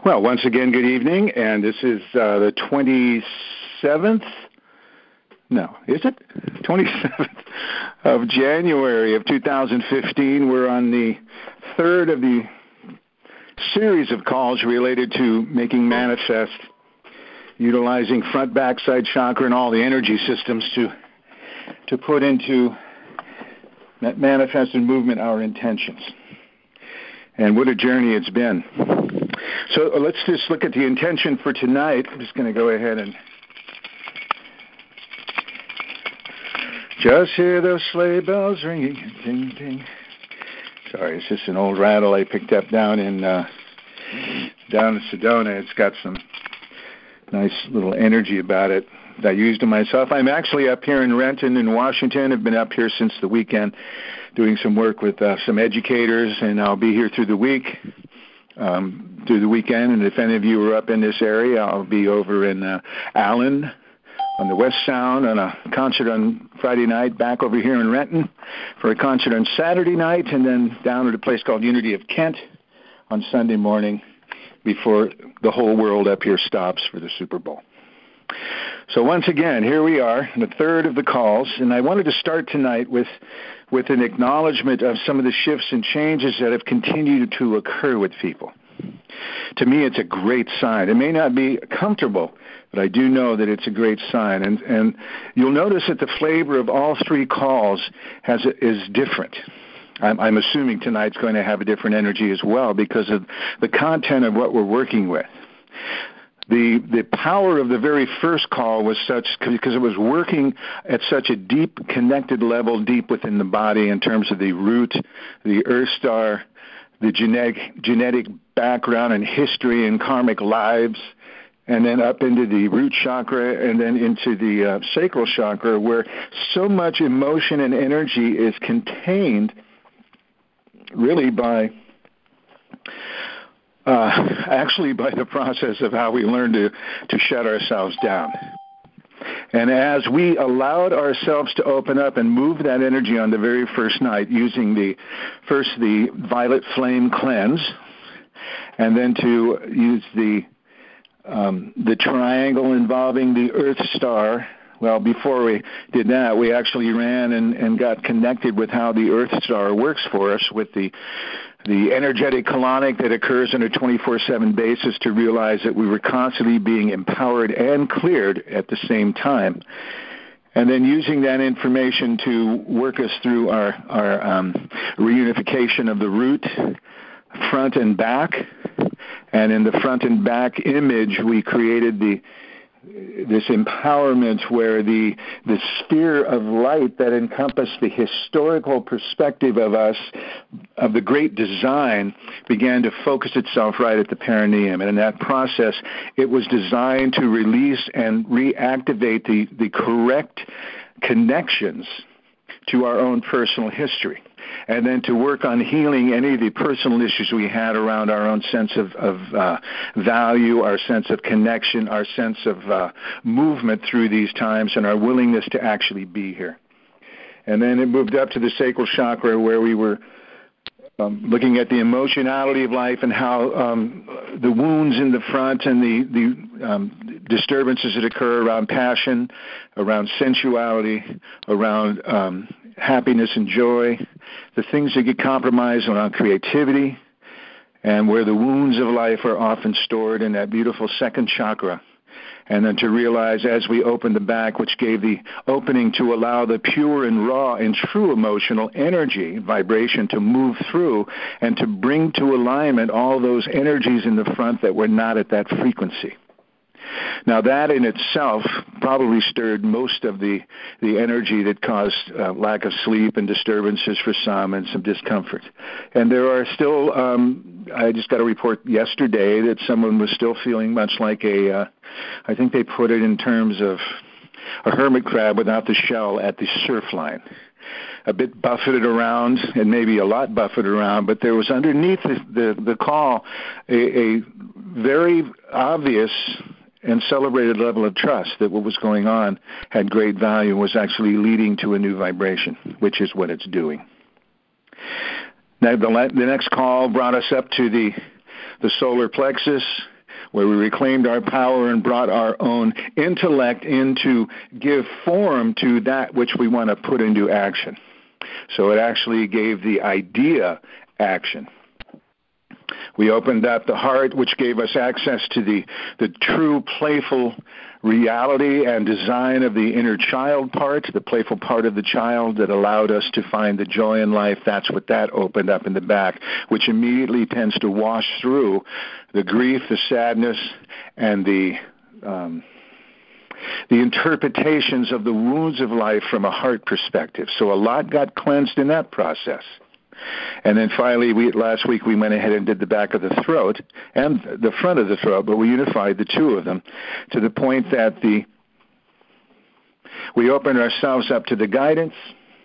Well, once again, good evening, and this is the 27th, no, is it? 27th of January of 2015. We're on the third of the series of calls related to making manifest, utilizing front, back, side chakra and all the energy systems to put into manifest and movement our intentions. And what a journey it's been. So let's just look at the intention for tonight. I'm just going to go ahead and just hear those sleigh bells ringing, ding, ding. Sorry, it's just an old rattle I picked up down in Sedona. It's got some nice little energy about it that I used to myself. I'm actually up here in Renton in Washington. I've been up here since the weekend doing some work with some educators, and I'll be here through the week, through the weekend. And if any of you are up in this area, I'll be over in Allen on the West Sound on a concert on Friday night, back over here in Renton for a concert on Saturday night, and then down at a place called Unity of Kent on Sunday morning before the whole world up here stops for the Super Bowl. So once again, here we are, the third of the calls, and I wanted to start tonight with an acknowledgement of some of the shifts and changes that have continued to occur with people. To me, it's a great sign. It may not be comfortable, but I do know that it's a great sign. And you'll notice that the flavor of all three calls is different. I'm assuming tonight's going to have a different energy as well because of the content of what we're working with. The power of the very first call was such, because it was working at such a deep, connected level, deep within the body in terms of the root, the Earth Star, the genetic background and history and karmic lives, and then up into the root chakra and then into the sacral chakra, where so much emotion and energy is contained really by the process of how we learn to shut ourselves down. And as we allowed ourselves to open up and move that energy on the very first night using the violet flame cleanse, and then to use the triangle involving the Earth Star. Well, before we did that, we actually ran and got connected with how the Earth Star works for us with the energetic colonic that occurs on a 24/7 basis to realize that we were constantly being empowered and cleared at the same time. And then using that information to work us through our reunification of the root, front and back. And in the front and back image, we created this empowerment where the sphere of light that encompassed the historical perspective of us, of the great design, began to focus itself right at the perineum. And in that process, it was designed to release and reactivate the correct connections to our own personal history, and then to work on healing any of the personal issues we had around our own sense of value, our sense of connection, our sense of movement through these times, and our willingness to actually be here. And then it moved up to the sacral chakra, where we were looking at the emotionality of life and how the wounds in the front and the disturbances that occur around passion, around sensuality, around happiness and joy, the things that get compromised around creativity, and where the wounds of life are often stored in that beautiful second chakra. And then to realize as we opened the back, which gave the opening to allow the pure and raw and true emotional energy, vibration to move through and to bring to alignment all those energies in the front that were not at that frequency. Now that in itself probably stirred most of the energy that caused lack of sleep and disturbances for some and some discomfort. And there are still, I just got a report yesterday that someone was still feeling much like I think they put it in terms of a hermit crab without the shell at the surf line. A bit buffeted around, and maybe a lot buffeted around, but there was underneath the call a very obvious and celebrated level of trust that what was going on had great value and was actually leading to a new vibration, which is what it's doing. Now, the next call brought us up to the solar plexus, where we reclaimed our power and brought our own intellect in to give form to that which we want to put into action. So it actually gave the idea action. We opened up the heart, which gave us access to the true playful reality and design of the inner child part, the playful part of the child that allowed us to find the joy in life. That's what that opened up in the back, which immediately tends to wash through the grief, the sadness, and the interpretations of the wounds of life from a heart perspective. So a lot got cleansed in that process. And then finally, last week we went ahead and did the back of the throat and the front of the throat, but we unified the two of them to the point that we opened ourselves up to the guidance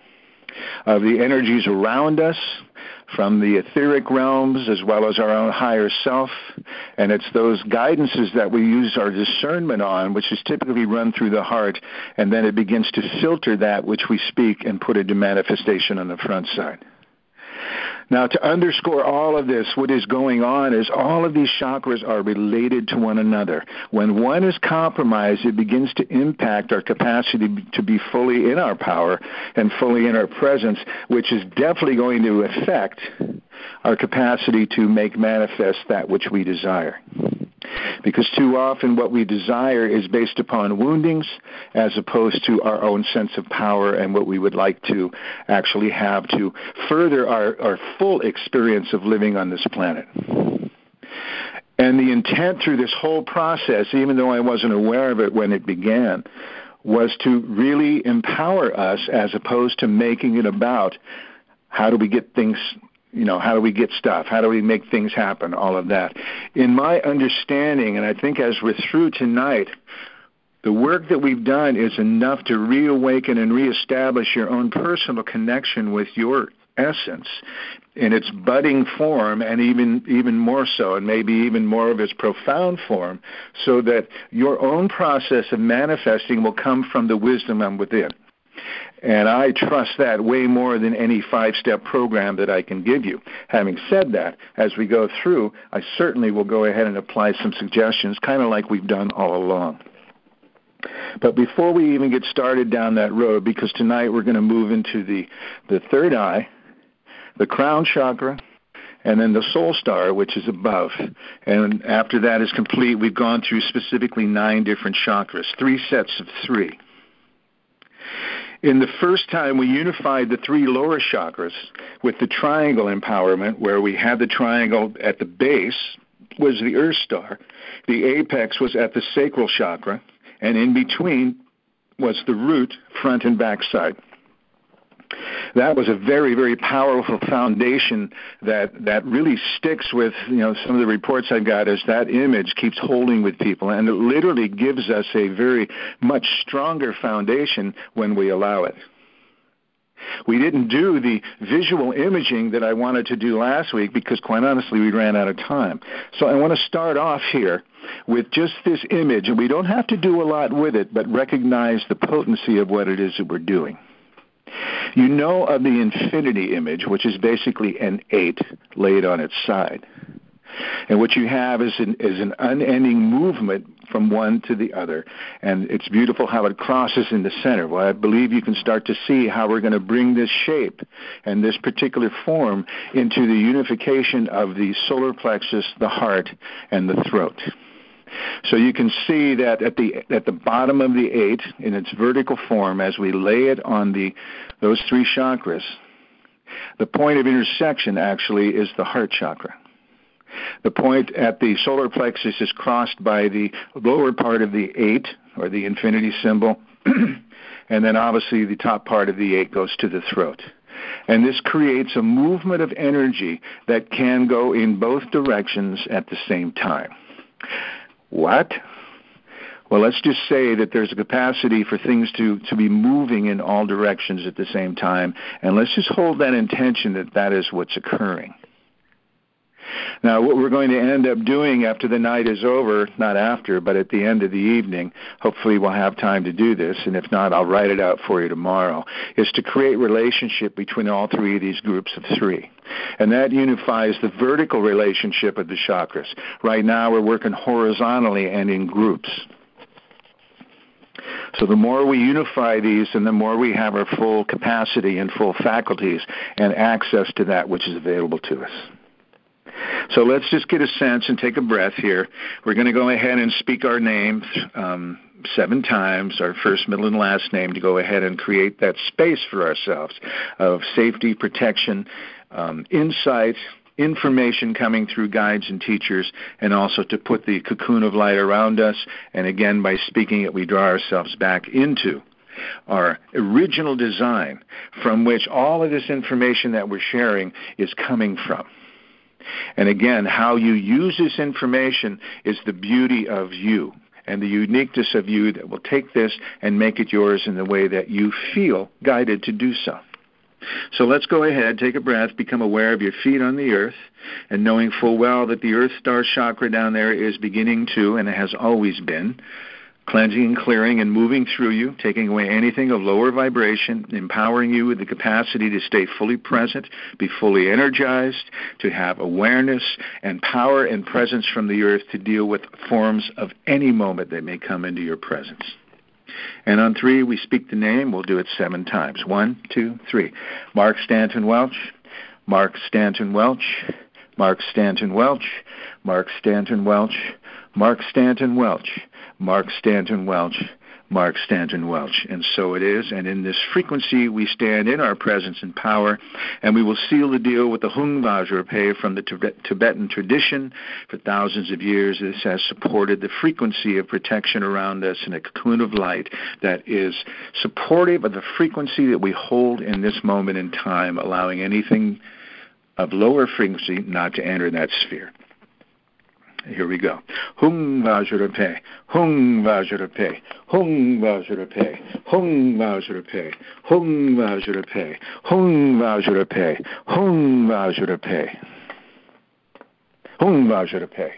of the energies around us from the etheric realms as well as our own higher self. And it's those guidances that we use our discernment on, which is typically run through the heart, and then it begins to filter that which we speak and put into manifestation on the front side. Now, to underscore all of this, what is going on is all of these chakras are related to one another. When one is compromised, it begins to impact our capacity to be fully in our power and fully in our presence, which is definitely going to affect our capacity to make manifest that which we desire. Because too often what we desire is based upon woundings as opposed to our own sense of power and what we would like to actually have to further our full experience of living on this planet. And the intent through this whole process, even though I wasn't aware of it when it began, was to really empower us as opposed to making it about how do we get things, how do we get stuff? How do we make things happen? All of that. In my understanding, and I think as we're through tonight, the work that we've done is enough to reawaken and reestablish your own personal connection with your essence in its budding form, and even more so, and maybe even more of its profound form, so that your own process of manifesting will come from the wisdom from within. And I trust that way more than any 5-step program that I can give you. Having said that, as we go through, I certainly will go ahead and apply some suggestions, kind of like we've done all along. But before we even get started down that road, because tonight we're going to move into the third eye, the crown chakra, and then the soul star, which is above. And after that is complete, we've gone through specifically 9 different chakras, 3 sets of 3. In the first time, we unified the 3 lower chakras with the triangle empowerment, where we had the triangle at the base was the earth star, the apex was at the sacral chakra, and in between was the root, front and back side. That was a very, very powerful foundation that really sticks with, some of the reports I got is that image keeps holding with people, and it literally gives us a very much stronger foundation when we allow it. We didn't do the visual imaging that I wanted to do last week because, quite honestly, we ran out of time. So I want to start off here with just this image, and we don't have to do a lot with it, but recognize the potency of what it is that we're doing. You know of the infinity image, which is basically an 8 laid on its side. And what you have is an unending movement from one to the other. And it's beautiful how it crosses in the center. Well, I believe you can start to see how we're going to bring this shape and this particular form into the unification of the solar plexus, the heart, and the throat. So you can see that at the bottom of the 8, in its vertical form, as we lay it on those 3 chakras, the point of intersection actually is the heart chakra. The point at the solar plexus is crossed by the lower part of the 8, or the infinity symbol, and then obviously the top part of the 8 goes to the throat. And this creates a movement of energy that can go in both directions at the same time. What? Well, let's just say that there's a capacity for things to be moving in all directions at the same time, and let's just hold that intention that is what's occurring. Now, what we're going to end up doing after the night is over, not after, but at the end of the evening, hopefully we'll have time to do this, and if not, I'll write it out for you tomorrow, is to create relationship between all 3 of these groups of 3. And that unifies the vertical relationship of the chakras. Right now we're working horizontally and in groups. So the more we unify these, and the more we have our full capacity and full faculties and access to that which is available to us. So let's just get a sense and take a breath here. We're going to go ahead and speak our names 7 times, our first, middle, and last name, to go ahead and create that space for ourselves of safety, protection, insight, information coming through guides and teachers, and also to put the cocoon of light around us. And again, by speaking it, we draw ourselves back into our original design from which all of this information that we're sharing is coming from. And again, how you use this information is the beauty of you and the uniqueness of you that will take this and make it yours in the way that you feel guided to do so. So let's go ahead, take a breath, become aware of your feet on the earth, and knowing full well that the earth star chakra down there is beginning to, and it has always been, cleansing and clearing and moving through you, taking away anything of lower vibration, empowering you with the capacity to stay fully present, be fully energized, to have awareness and power and presence from the earth to deal with forms of any moment that may come into your presence. And on 3, we speak the name. We'll do it 7 times. 1, 2, 3. Mark Stanton Welch. Mark Stanton Welch. Mark Stanton Welch. Mark Stanton Welch. Mark Stanton Welch. Mark Stanton Welch. Mark Stanton Welch. And so it is. And in this frequency, we stand in our presence and power, and we will seal the deal with the Hung Vajrapāya from the Tibetan tradition. For thousands of years, this has supported the frequency of protection around us in a cocoon of light that is supportive of the frequency that we hold in this moment in time, allowing anything of lower frequency not to enter that sphere. Here we go. Hung Vajrapāya, Hung Vajrapāya, Hung Vajrapāya, Hung Vajrapāya, Hung Vajrapāya, Hung Vajrapāya, Hung Vajrapāya, Hung Vajrapāya.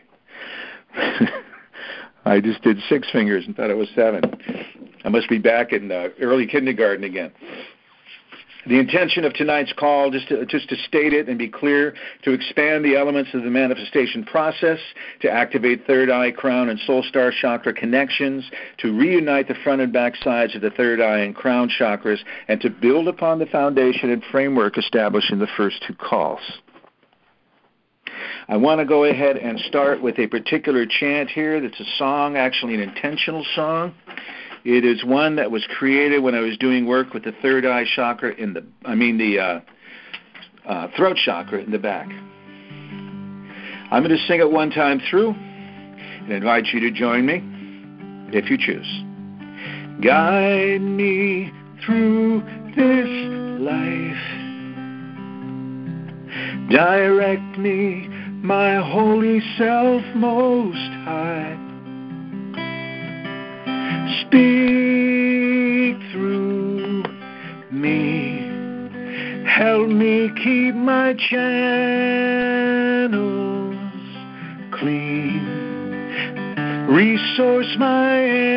I just did 6 fingers and thought it was 7. I must be back in early kindergarten again. The intention of tonight's call, just to state it and be clear, to expand the elements of the manifestation process, to activate third eye, crown, and soul star chakra connections, to reunite the front and back sides of the third eye and crown chakras, and to build upon the foundation and framework established in the first 2 calls. I want to go ahead and start with a particular chant here that's a song, actually an intentional song. It is one that was created when I was doing work with the third eye chakra the throat chakra in the back. I'm going to sing it 1 time through and invite you to join me if you choose. Guide me through this life. Direct me, my holy self most high. Speak through me, help me keep my channels clean, resource my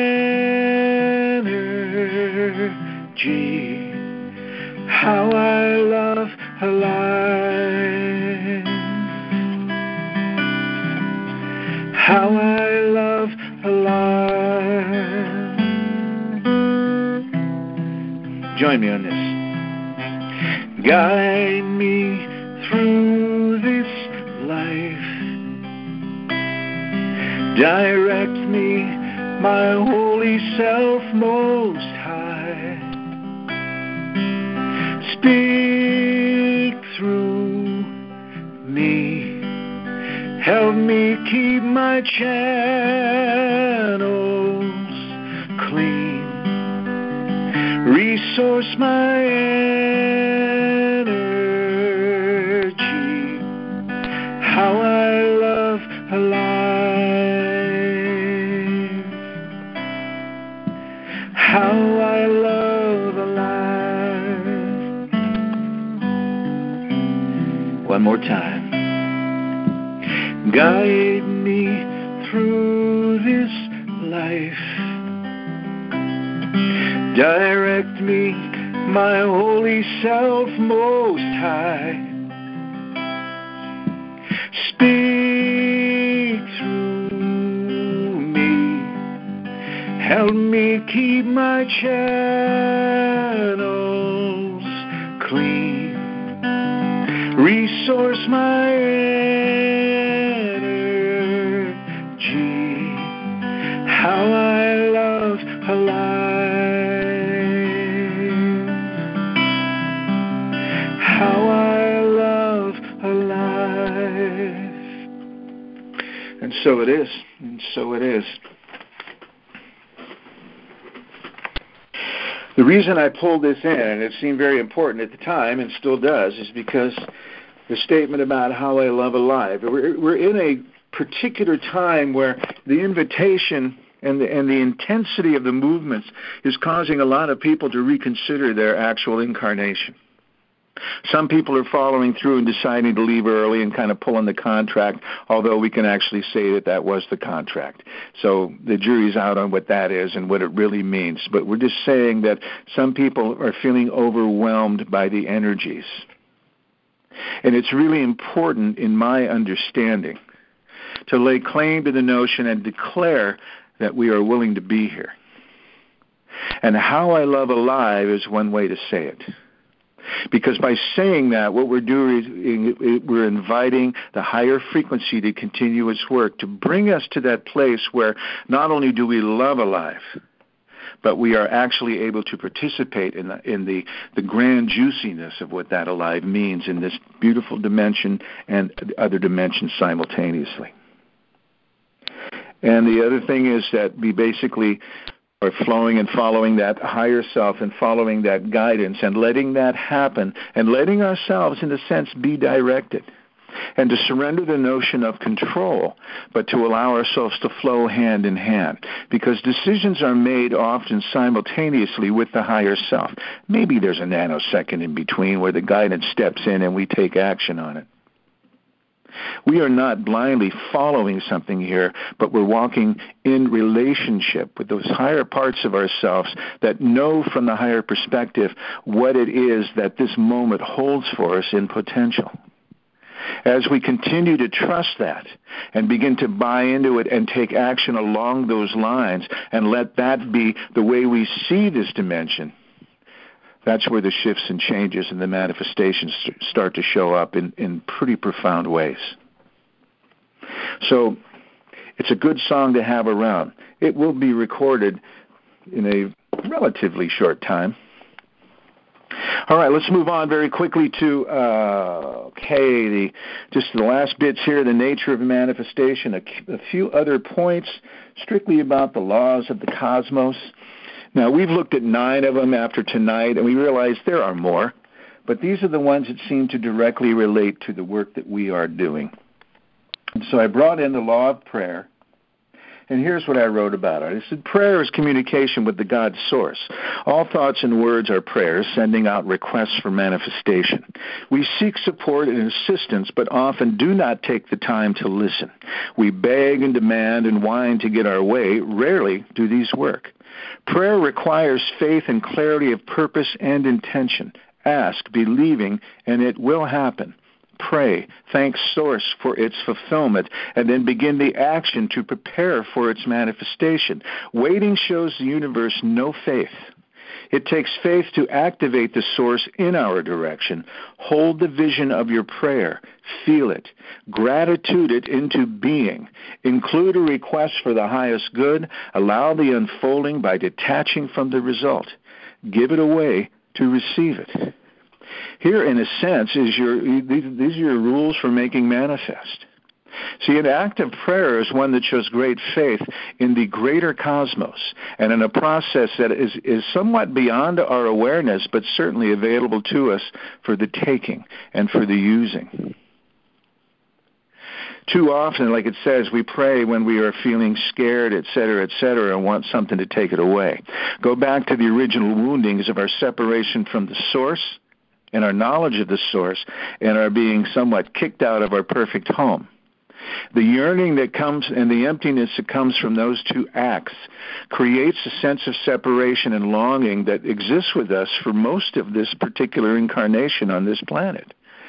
energy, how I love alive, how I love alive. Join me on this. Guide me through this life. Direct me, my holy self most high. Speak through me. Help me keep my channels clean. Resource my energy, how I love alive, how I love alive. One more time. Guide me through this life. Direct me, my holy self most high. Speak through me. Help me keep my channels clean. Resource my energy. How I love alive. How I love alive. And so it is. And so it is. The reason I pulled this in, and it seemed very important at the time, and still does, is because the statement about how I love alive. We're in a particular time where the invitation and the intensity of the movements is causing a lot of people to reconsider their actual incarnation. Some people are following through and deciding to leave early and kind of pulling the contract, although we can actually say that was the contract. So the jury's out on what that is and what it really means. But we're just saying that some people are feeling overwhelmed by the energies. And it's really important, in my understanding, to lay claim to the notion and declare that we are willing to be here. And how I love alive is one way to say it. Because by saying that, what we're doing is we're inviting the higher frequency to continue its work, to bring us to that place where not only do we love alive, but we are actually able to participate in the grand juiciness of what that alive means in this beautiful dimension and other dimensions simultaneously. And the other thing is that we basically are flowing and following that higher self and following that guidance and letting that happen and letting ourselves, in a sense, be directed and to surrender the notion of control, but to allow ourselves to flow hand in hand, because decisions are made often simultaneously with the higher self. Maybe there's a nanosecond in between where the guidance steps in and we take action on it. We are not blindly following something here, but we're walking in relationship with those higher parts of ourselves that know from the higher perspective what it is that this moment holds for us in potential. As we continue to trust that and begin to buy into it and take action along those lines and let that be the way we see this dimension, that's where the shifts and changes and the manifestations start to show up in pretty profound ways. So it's a good song to have around. It will be recorded in a relatively short time. All right, let's move on very quickly to, just the last bits here, the nature of manifestation, a few other points strictly about the laws of the cosmos. Now, we've looked at 9 of them after tonight, and we realize there are more, but these are the ones that seem to directly relate to the work that we are doing. And so I brought in the law of prayer, and here's what I wrote about it. I said, prayer is communication with the God source. All thoughts and words are prayers, sending out requests for manifestation. We seek support and assistance, but often do not take the time to listen. We beg and demand and whine to get our way. Rarely do these work. Prayer requires faith and clarity of purpose and intention. Ask, believing, and it will happen. Pray, thank Source for its fulfillment, and then begin the action to prepare for its manifestation. Waiting shows the universe no faith. It takes faith to activate the Source in our direction. Hold the vision of your prayer. Feel it. Gratitude it into being. Include a request for the highest good. Allow the unfolding by detaching from the result. Give it away to receive it. Here, in a sense, these are your rules for making manifest. See, an act of prayer is one that shows great faith in the greater cosmos and in a process that is somewhat beyond our awareness, but certainly available to us for the taking and for the using. Too often, like it says, we pray when we are feeling scared, et cetera, and want something to take it away. Go back to the original woundings of our separation from the Source and our knowledge of the Source and our being somewhat kicked out of our perfect home. The yearning that comes and the emptiness that comes from those two acts creates a sense of separation and longing that exists with us for most of this particular incarnation on this planet.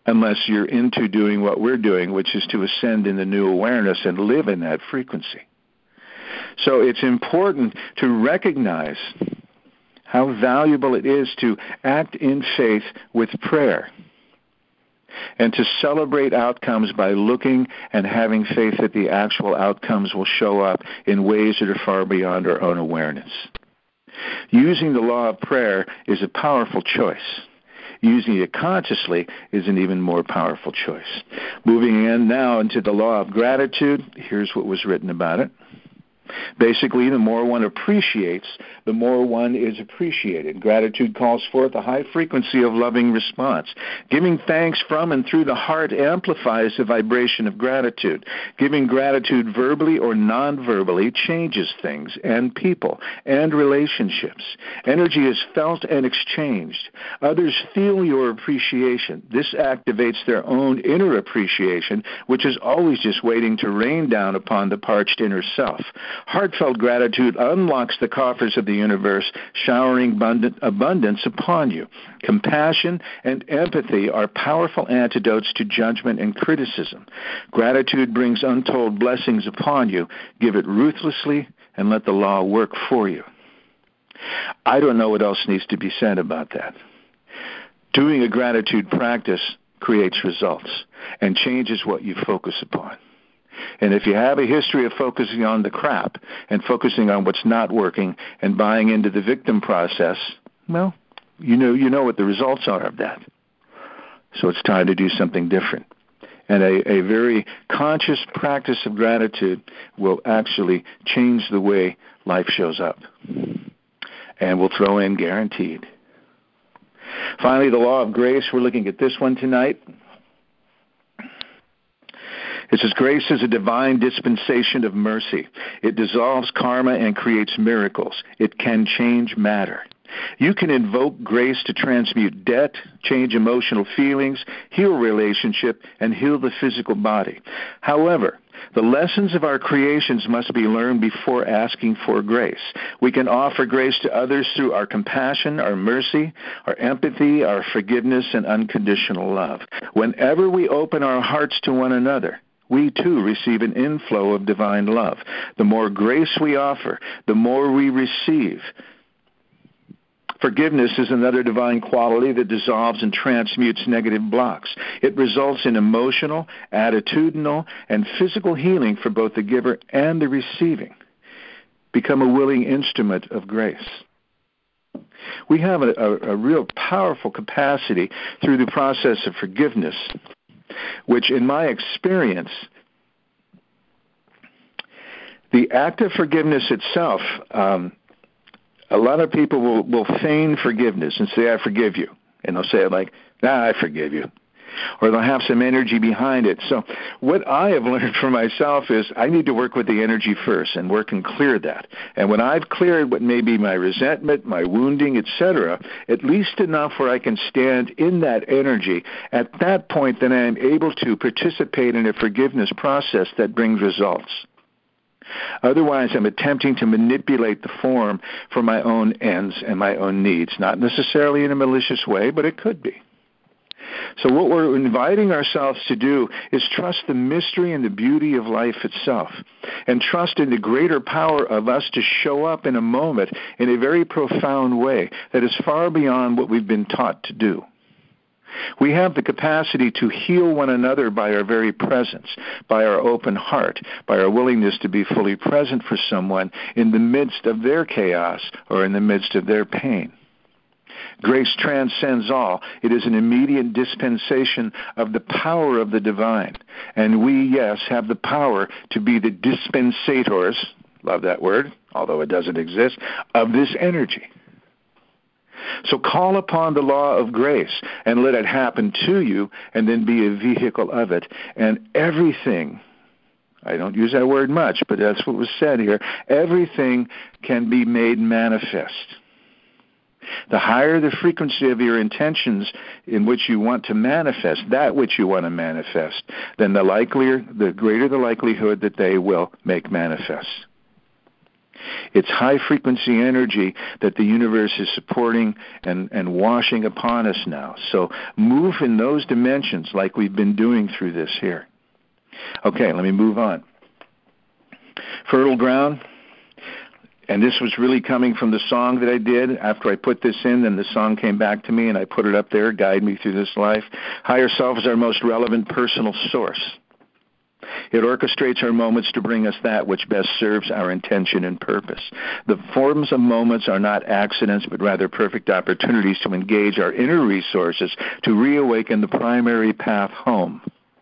unless you're into doing what we're doing, which is to ascend in the new awareness and live in that frequency. So it's important to recognize how valuable it is to act in faith with prayer and to celebrate outcomes by looking and having faith that the actual outcomes will show up in ways that are far beyond our own awareness. Using the law of prayer is a powerful choice. Using it consciously is an even more powerful choice. Moving in now into the law of gratitude, here's what was written about it. Basically, the more one appreciates, the more one is appreciated. Gratitude calls forth a high frequency of loving response. Giving thanks from and through the heart amplifies the vibration of gratitude. Giving gratitude verbally or non-verbally changes things and people and relationships. Energy is felt and exchanged. Others feel your appreciation. This activates their own inner appreciation, which is always just waiting to rain down upon the parched inner self. Heartfelt gratitude unlocks the coffers of the universe, showering abundance upon you. Compassion and empathy are powerful antidotes to judgment and criticism. Gratitude brings untold blessings upon you. Give it ruthlessly and let the law work for you. I don't know what else needs to be said about that. Doing a gratitude practice creates results and changes what you focus upon. And if you have a history of focusing on the crap and focusing on what's not working and buying into the victim process, well, you know what the results are of that. So it's time to do something different. And a very conscious practice of gratitude will actually change the way life shows up. And we'll throw in guaranteed. Finally, the law of grace. We're looking at this one tonight. It says, grace is a divine dispensation of mercy. It dissolves karma and creates miracles. It can change matter. You can invoke grace to transmute debt, change emotional feelings, heal relationship, and heal the physical body. However, the lessons of our creations must be learned before asking for grace. We can offer grace to others through our compassion, our mercy, our empathy, our forgiveness, and unconditional love. Whenever we open our hearts to one another, we too receive an inflow of divine love. The more grace we offer, the more we receive. Forgiveness is another divine quality that dissolves and transmutes negative blocks. It results in emotional, attitudinal, and physical healing for both the giver and the receiving. Become a willing instrument of grace. We have a real powerful capacity through the process of forgiveness, which in my experience, the act of forgiveness itself, a lot of people will feign forgiveness and say, I forgive you. And they'll say it like, I forgive you. Or they'll have some energy behind it. So what I have learned for myself is I need to work with the energy first and work and clear that. And when I've cleared what may be my resentment, my wounding, etc., at least enough where I can stand in that energy, at that point then I am able to participate in a forgiveness process that brings results. Otherwise, I'm attempting to manipulate the form for my own ends and my own needs, not necessarily in a malicious way, but it could be. So what we're inviting ourselves to do is trust the mystery and the beauty of life itself, and trust in the greater power of us to show up in a moment in a very profound way that is far beyond what we've been taught to do. We have the capacity to heal one another by our very presence, by our open heart, by our willingness to be fully present for someone in the midst of their chaos or in the midst of their pain. Grace transcends all. It is an immediate dispensation of the power of the divine. And we, yes, have the power to be the dispensators, love that word, although it doesn't exist, of this energy. So call upon the law of grace and let it happen to you and then be a vehicle of it. And everything, I don't use that word much, but that's what was said here, everything can be made manifest. The higher the frequency of your intentions in which you want to manifest, that which you want to manifest, then the greater the likelihood that they will make manifest. It's high-frequency energy that the universe is supporting and washing upon us now. So move in those dimensions like we've been doing through this here. Okay, let me move on. Fertile ground. And this was really coming from the song that I did. After I put this in, then the song came back to me, and I put it up there, Guide Me Through This Life. Higher self is our most relevant personal source. It orchestrates our moments to bring us that which best serves our intention and purpose. The forms of moments are not accidents, but rather perfect opportunities to engage our inner resources to reawaken the primary path home.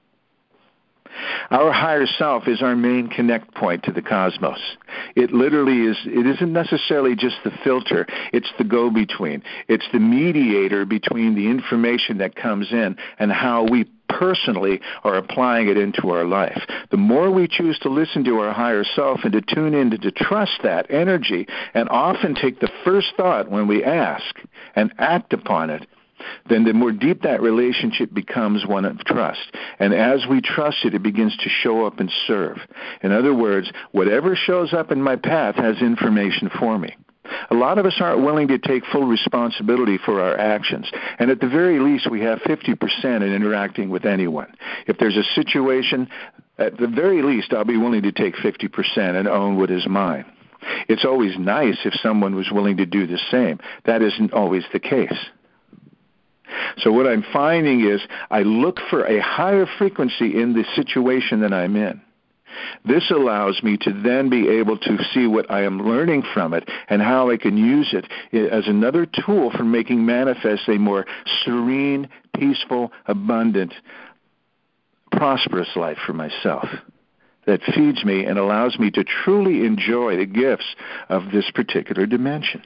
Our higher self is our main connect point to the cosmos. It literally is, it isn't necessarily just the filter, it's the go-between. It's the mediator between the information that comes in and how we personally are applying it into our life. The more we choose to listen to our higher self and to tune in to trust that energy and often take the first thought when we ask and act upon it, then the more deep that relationship becomes one of trust. And as we trust it, it begins to show up and serve. In other words, whatever shows up in my path has information for me. A lot of us aren't willing to take full responsibility for our actions. And at the very least, we have 50% in interacting with anyone. If there's a situation, at the very least, I'll be willing to take 50% and own what is mine. It's always nice if someone was willing to do the same. That isn't always the case. So what I'm finding is I look for a higher frequency in the situation that I'm in. This allows me to then be able to see what I am learning from it and how I can use it as another tool for making manifest a more serene, peaceful, abundant, prosperous life for myself that feeds me and allows me to truly enjoy the gifts of this particular dimension.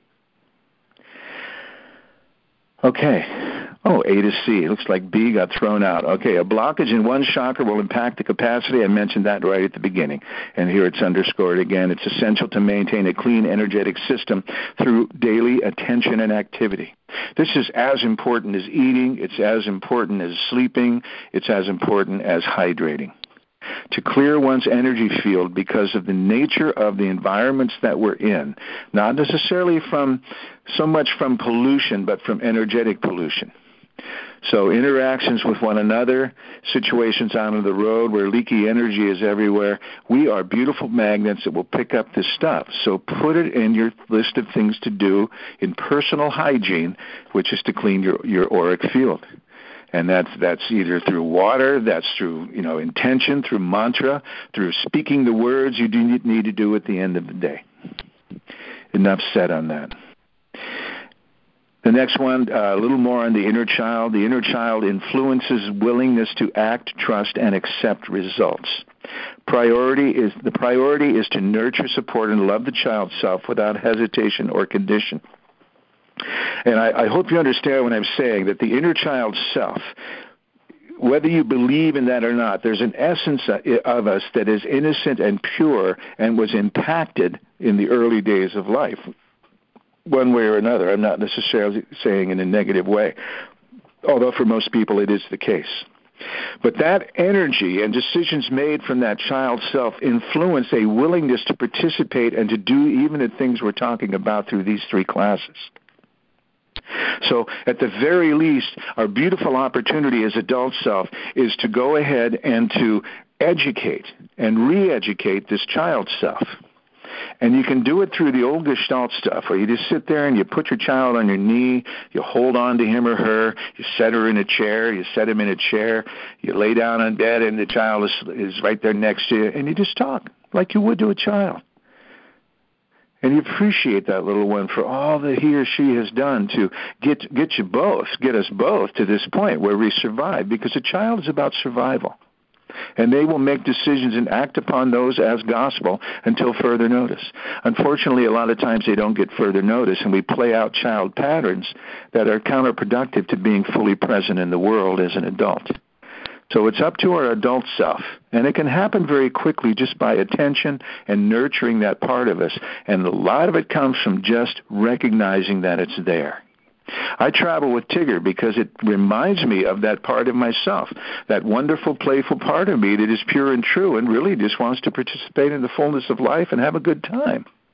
Okay. Oh, A to C. It looks like B got thrown out. Okay, a blockage in one chakra will impact the capacity. I mentioned that right at the beginning. And here it's underscored again. It's essential to maintain a clean, energetic system through daily attention and activity. This is as important as eating. It's as important as sleeping. It's as important as hydrating. To clear one's energy field because of the nature of the environments that we're in, not necessarily so much from pollution, but from energetic pollution. So interactions with one another, situations out on the road where leaky energy is everywhere, we are beautiful magnets that will pick up this stuff. So put it in your list of things to do in personal hygiene, which is to clean your auric field. And that's either through water, that's through intention, through mantra, through speaking the words you do need to do at the end of the day. Enough said on that. The next one, a little more on the inner child. The inner child influences willingness to act, trust, and accept results. The priority is to nurture, support, and love the child self without hesitation or condition. And I hope you understand what I'm saying, that the inner child self, whether you believe in that or not, there's an essence of us that is innocent and pure and was impacted in the early days of life, one way or another. I'm not necessarily saying in a negative way, although for most people it is the case. But that energy and decisions made from that child self influence a willingness to participate and to do even the things we're talking about through these 3 classes. So at the very least, our beautiful opportunity as adult self is to go ahead and to educate and re-educate this child self. And you can do it through the old Gestalt stuff, where you just sit there and you put your child on your knee, you hold on to him or her, you set her in a chair, you set him in a chair, you lay down on bed and the child is right there next to you, and you just talk like you would to a child. And you appreciate that little one for all that he or she has done to get us both to this point where we survive, because a child is about survival. And they will make decisions and act upon those as gospel until further notice. Unfortunately, a lot of times they don't get further notice, and we play out child patterns that are counterproductive to being fully present in the world as an adult. So it's up to our adult self, and it can happen very quickly just by attention and nurturing that part of us. And a lot of it comes from just recognizing that it's there. I travel with Tigger because it reminds me of that part of myself, that wonderful, playful part of me that is pure and true and really just wants to participate in the fullness of life and have a good time.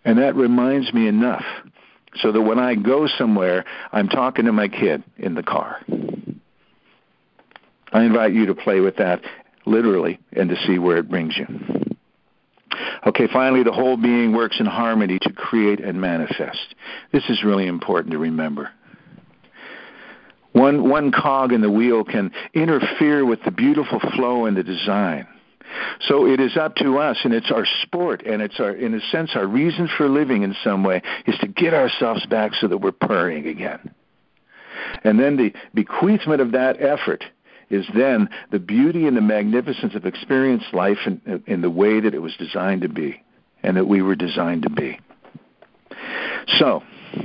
And that reminds me enough so that when I go somewhere, I'm talking to my kid in the car. I invite you to play with that literally and to see where it brings you. Okay, finally, the whole being works in harmony to create and manifest. This is really important to remember. One cog in the wheel can interfere with the beautiful flow and the design. So it is up to us, and it's our sport, and it's our, in a sense, our reason for living in some way, is to get ourselves back so that we're purring again. And then the bequeathment of that effort is then the beauty and the magnificence of experienced life in the way that it was designed to be, and that we were designed to be. So,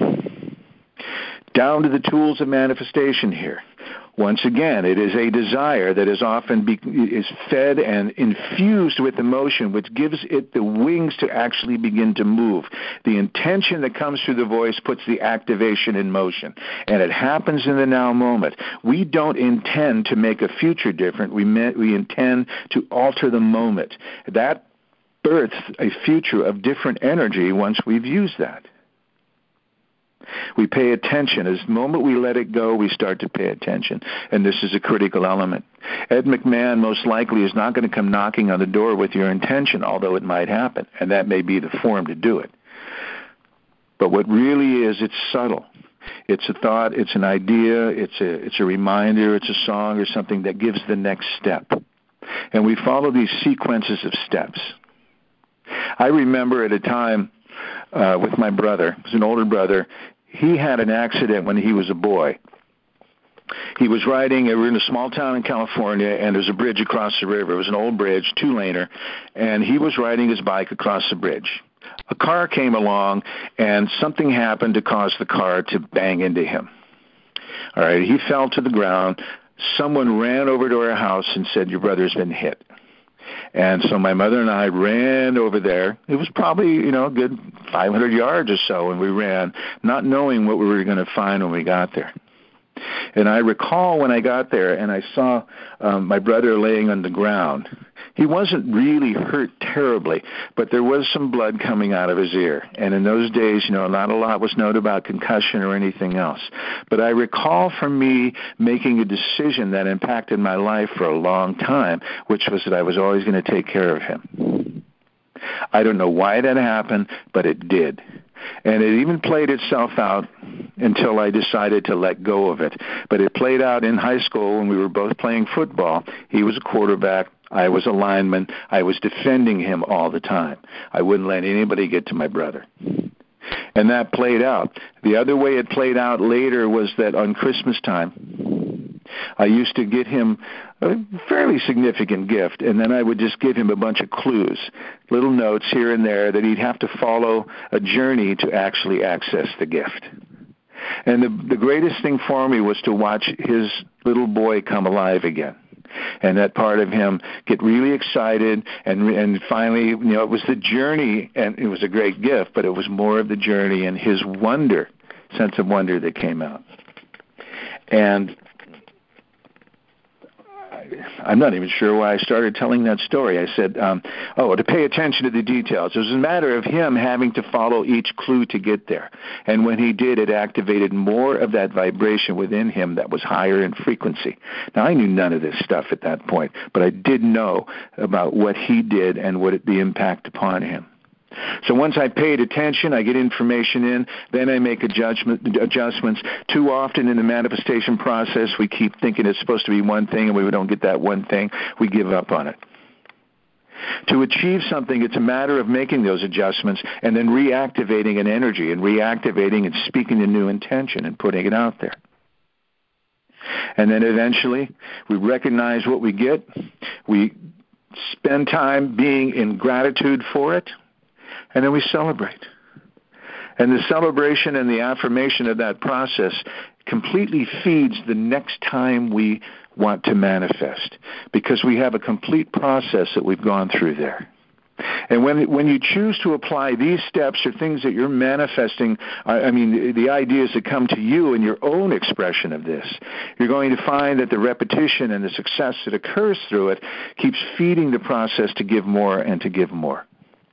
down to the tools of manifestation here. Once again, it is a desire that is often is fed and infused with emotion, which gives it the wings to actually begin to move. The intention that comes through the voice puts the activation in motion, and it happens in the now moment. We don't intend to make a future different. We intend to alter the moment. That births a future of different energy once we've used that. We pay attention. As the moment we let it go, we start to pay attention. And this is a critical element. Ed McMahon most likely is not going to come knocking on the door with your intention, although it might happen, and that may be the form to do it. But what really is, it's subtle. It's a thought, it's an idea, it's a reminder, it's a song or something that gives the next step. And we follow these sequences of steps. I remember at a time with my brother, he was an older brother. He had an accident when he was a boy. He was riding, we were in a small town in California, and there was a bridge across the river. It was an old bridge, two-laner, and he was riding his bike across the bridge. A car came along, and something happened to cause the car to bang into him. All right, he fell to the ground. Someone ran over to our house and said, "Your brother's been hit." And so my mother and I ran over there. It was probably, a good 500 yards or so, and we ran, not knowing what we were going to find when we got there. And I recall when I got there and I saw my brother laying on the ground. He wasn't really hurt terribly, but there was some blood coming out of his ear. And in those days, not a lot was known about concussion or anything else. But I recall from me making a decision that impacted my life for a long time, which was that I was always going to take care of him. I don't know why that happened, but it did. And it even played itself out until I decided to let go of it. But it played out in high school when we were both playing football. He was a quarterback. I was a lineman. I was defending him all the time. I wouldn't let anybody get to my brother. And that played out. The other way it played out later was that on Christmas time, I used to get him a fairly significant gift, and then I would just give him a bunch of clues, little notes here and there that he'd have to follow a journey to actually access the gift. And the greatest thing for me was to watch his little boy come alive again. And that part of him get really excited, and finally, it was the journey, and it was a great gift, but it was more of the journey and his sense of wonder that came out. And I'm not even sure why I started telling that story. I said, to pay attention to the details. It was a matter of him having to follow each clue to get there. And when he did, it activated more of that vibration within him that was higher in frequency. Now, I knew none of this stuff at that point, but I did know about what he did and what the impact upon him. So once I paid attention, I get information in, then I make adjustments. Too often in the manifestation process, we keep thinking it's supposed to be one thing, and we don't get that one thing. We give up on it. To achieve something, it's a matter of making those adjustments and then reactivating an energy and reactivating and speaking a new intention and putting it out there. And then eventually, we recognize what we get. We spend time being in gratitude for it. And then we celebrate. And the celebration and the affirmation of that process completely feeds the next time we want to manifest, because we have a complete process that we've gone through there. And when you choose to apply these steps or things that you're manifesting, the ideas that come to you in your own expression of this, you're going to find that the repetition and the success that occurs through it keeps feeding the process to give more and to give more.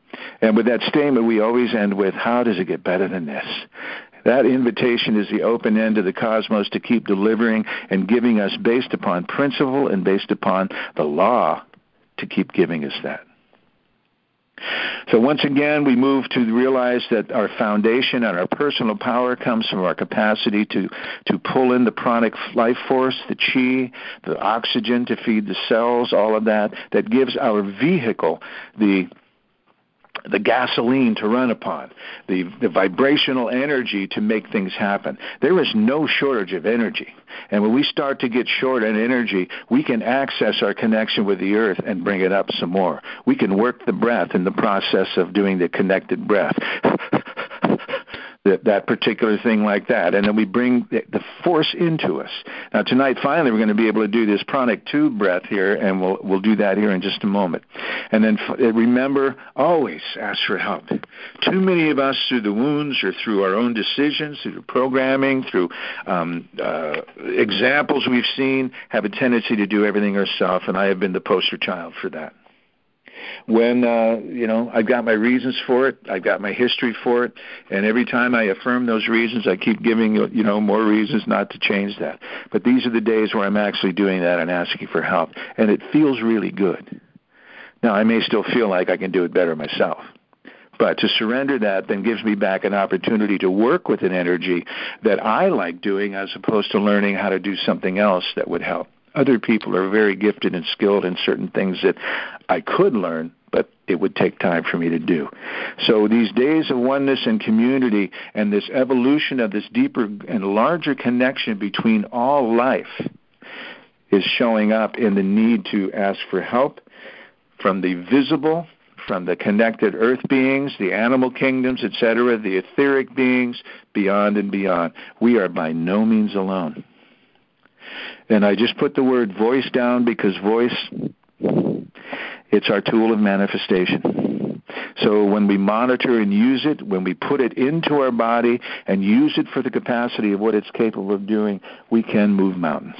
And with that statement, we always end with, how does it get better than this? That invitation is the open end of the cosmos to keep delivering and giving us based upon principle and based upon the law to keep giving us that. So once again, we move to realize that our foundation and our personal power comes from our capacity to pull in the pranic life force, the chi, the oxygen to feed the cells, all of that gives our vehicle the gasoline to run upon, the vibrational energy to make things happen. There is no shortage of energy. And when we start to get short on energy, we can access our connection with the earth and bring it up some more. We can work the breath in the process of doing the connected breath. That particular thing like that. And then we bring the force into us. Now tonight, finally, we're going to be able to do this pranic tube breath here, and we'll do that here in just a moment. And then remember, always ask for help. Too many of us, through the wounds or through our own decisions, through programming, through examples we've seen, have a tendency to do everything ourselves, and I have been the poster child for that. When, I've got my reasons for it, I've got my history for it, and every time I affirm those reasons, I keep giving, more reasons not to change that. But these are the days where I'm actually doing that and asking for help, and it feels really good. Now, I may still feel like I can do it better myself. But to surrender that then gives me back an opportunity to work with an energy that I like doing as opposed to learning how to do something else that would help. Other people are very gifted and skilled in certain things that I could learn, but it would take time for me to do. So these days of oneness and community and this evolution of this deeper and larger connection between all life is showing up in the need to ask for help from the visible, from the connected earth beings, the animal kingdoms, etc., the etheric beings, beyond and beyond. We are by no means alone. And I just put the word voice down because voice, it's our tool of manifestation. So when we monitor and use it, when we put it into our body and use it for the capacity of what it's capable of doing, we can move mountains.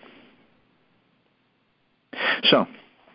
So,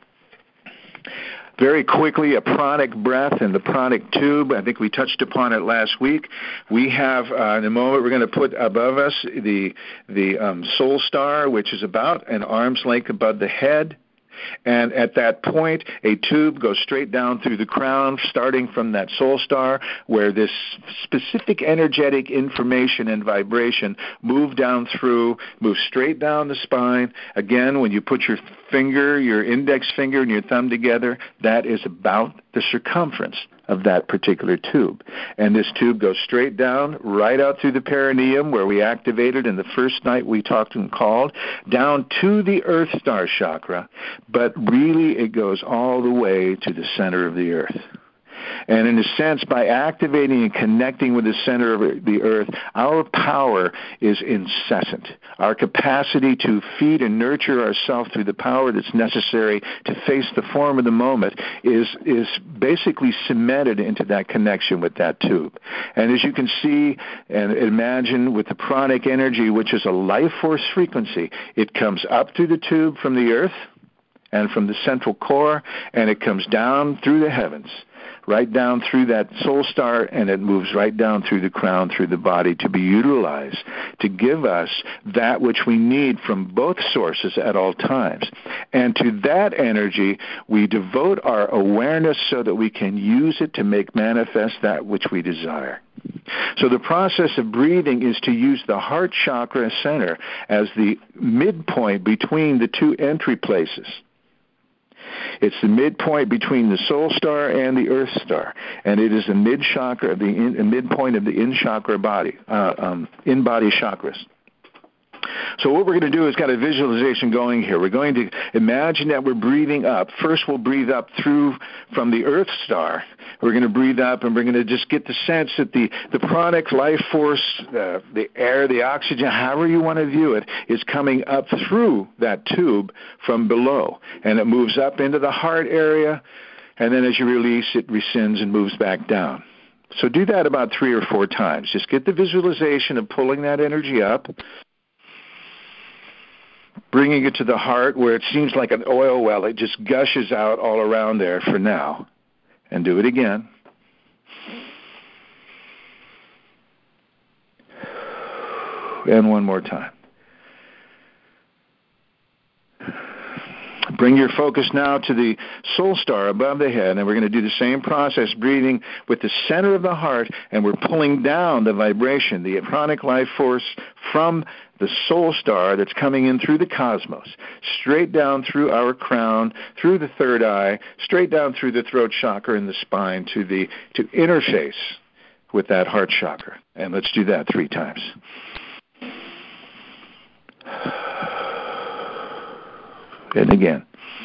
very quickly, a pranic breath and the pranic tube. I think we touched upon it last week. We have, in a moment, we're going to put above us the soul star, which is about an arm's length above the head. And at that point, a tube goes straight down through the crown, starting from that soul star, where this specific energetic information and vibration move straight down the spine. Again, when you put your finger, your index finger and your thumb together, that is about the circumference of that particular tube. And this tube goes straight down, right out through the perineum, where we activated in the first night we talked and called, down to the Earth Star chakra, but really it goes all the way to the center of the Earth. And in a sense, by activating and connecting with the center of the earth, our power is incessant. Our capacity to feed and nurture ourselves through the power that's necessary to face the form of the moment is basically cemented into that connection with that tube. And as you can see and imagine with the pranic energy, which is a life force frequency, it comes up through the tube from the earth and from the central core, and it comes down through the heavens, right down through that soul star, and it moves right down through the crown, through the body, to be utilized to give us that which we need from both sources at all times. And to that energy, we devote our awareness so that we can use it to make manifest that which we desire. So the process of breathing is to use the heart chakra center as the midpoint between the two entry places. It's the midpoint between the soul star and the earth star, and it is the mid-chakra, midpoint of the in-chakra body, in-body chakras. So what we're going to do is got a visualization going here. We're going to imagine that we're breathing up. First we'll breathe up from the earth star. We're going to breathe up, and we're going to just get the sense that the pranic life force, the air, the oxygen, however you want to view it, is coming up through that tube from below. And it moves up into the heart area, and then as you release, it rescinds and moves back down. So do that about 3 or 4 times. Just get the visualization of pulling that energy up, bringing it to the heart where it seems like an oil well. It just gushes out all around there for now. And do it again. And one more time. Bring your focus now to the soul star above the head, and we're going to do the same process, breathing with the center of the heart, and we're pulling down the vibration, the pranic life force from the soul star that's coming in through the cosmos, straight down through our crown, through the third eye, straight down through the throat chakra and the spine to interface with that heart chakra. And let's do that 3 times. And again.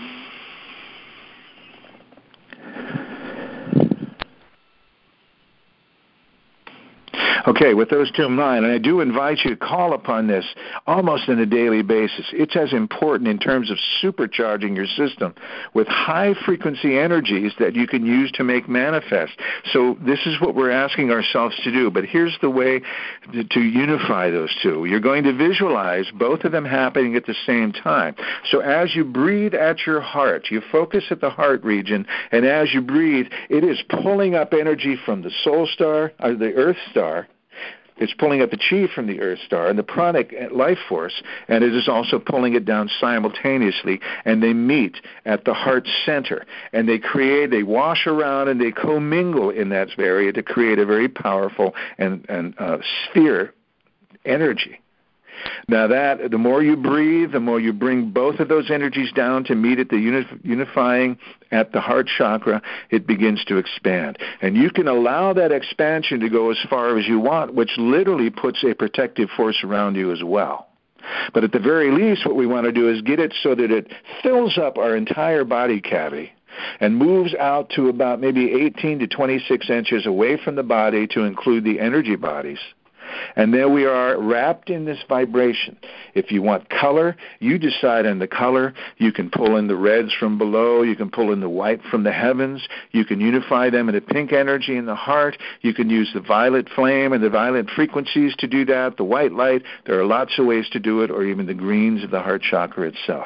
Okay, with those two in mind, and I do invite you to call upon this almost on a daily basis. It's as important in terms of supercharging your system with high-frequency energies that you can use to make manifest. So this is what we're asking ourselves to do, but here's the way to unify those two. You're going to visualize both of them happening at the same time. So as you breathe at your heart, you focus at the heart region, and as you breathe, it is pulling up energy from the soul star, or the earth star. It's pulling up the chi from the earth star and the pranic life force, and it is also pulling it down simultaneously, and they meet at the heart center, and they wash around and they commingle in that area to create a very powerful and sphere energy. Now that, the more you breathe, the more you bring both of those energies down to meet at the unifying at the heart chakra, it begins to expand. And you can allow that expansion to go as far as you want, which literally puts a protective force around you as well. But at the very least, what we want to do is get it so that it fills up our entire body cavity and moves out to about maybe 18 to 26 inches away from the body to include the energy bodies. And there we are, wrapped in this vibration. If you want color, you decide on the color. You can pull in the reds from below. You can pull in the white from the heavens. You can unify them in a pink energy in the heart. You can use the violet flame and the violet frequencies to do that, the white light. There are lots of ways to do it, or even the greens of the heart chakra itself.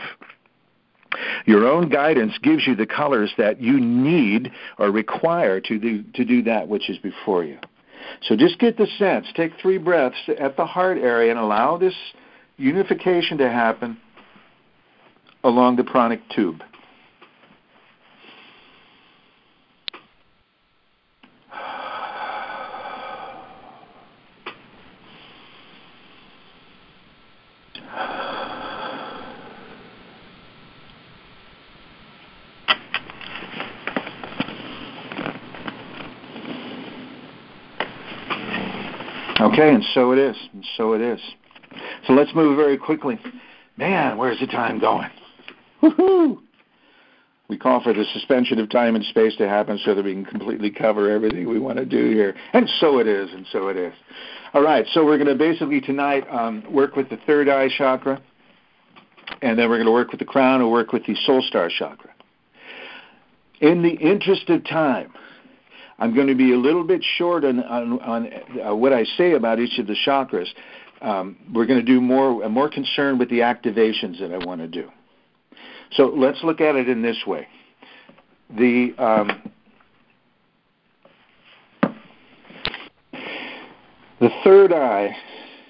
Your own guidance gives you the colors that you need or require to do that which is before you. So just get the sense. Take 3 breaths at the heart area and allow this unification to happen along the pranic tube. Okay, and so it is, and so it is. So let's move very quickly. Man, where's the time going? Woohoo! We call for the suspension of time and space to happen so that we can completely cover everything we want to do here. And so it is, and so it is. All right, so we're going to basically tonight work with the third eye chakra, and then we're going to work with the crown and work with the soul star chakra. In the interest of time, I'm going to be a little bit short on what I say about each of the chakras. We're going to do more concerned with the activations that I want to do. So let's look at it in this way. The third eye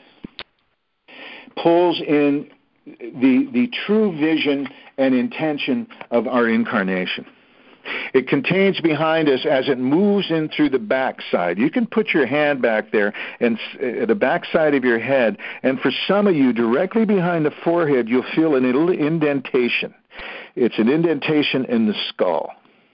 pulls in the true vision and intention of our incarnation. It contains behind us as it moves in through the backside. You can put your hand back there and the backside of your head, and for some of you, directly behind the forehead, you'll feel a little indentation. It's an indentation in the skull.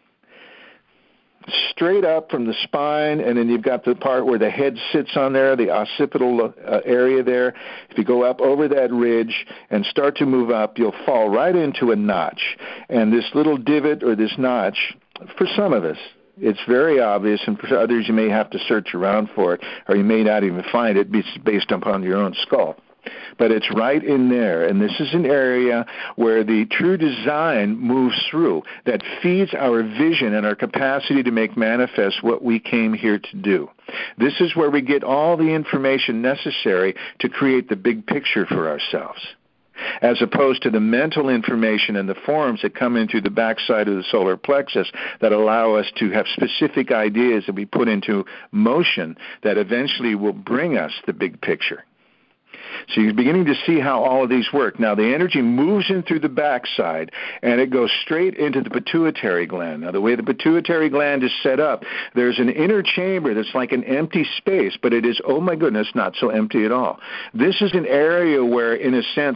Straight up from the spine, and then you've got the part where the head sits on there, the occipital area there. If you go up over that ridge and start to move up, you'll fall right into a notch. And this little divot or this notch, for some of us, it's very obvious, and for others you may have to search around for it, or you may not even find it based upon your own skull. But it's right in there, and this is an area where the true design moves through, that feeds our vision and our capacity to make manifest what we came here to do. This is where we get all the information necessary to create the big picture for ourselves, as opposed to the mental information and the forms that come in through the backside of the solar plexus that allow us to have specific ideas that we put into motion that eventually will bring us the big picture. So you're beginning to see how all of these work. Now, the energy moves in through the backside, and it goes straight into the pituitary gland. Now, the way the pituitary gland is set up, there's an inner chamber that's like an empty space, but it is, oh my goodness, not so empty at all. This is an area where, in a sense,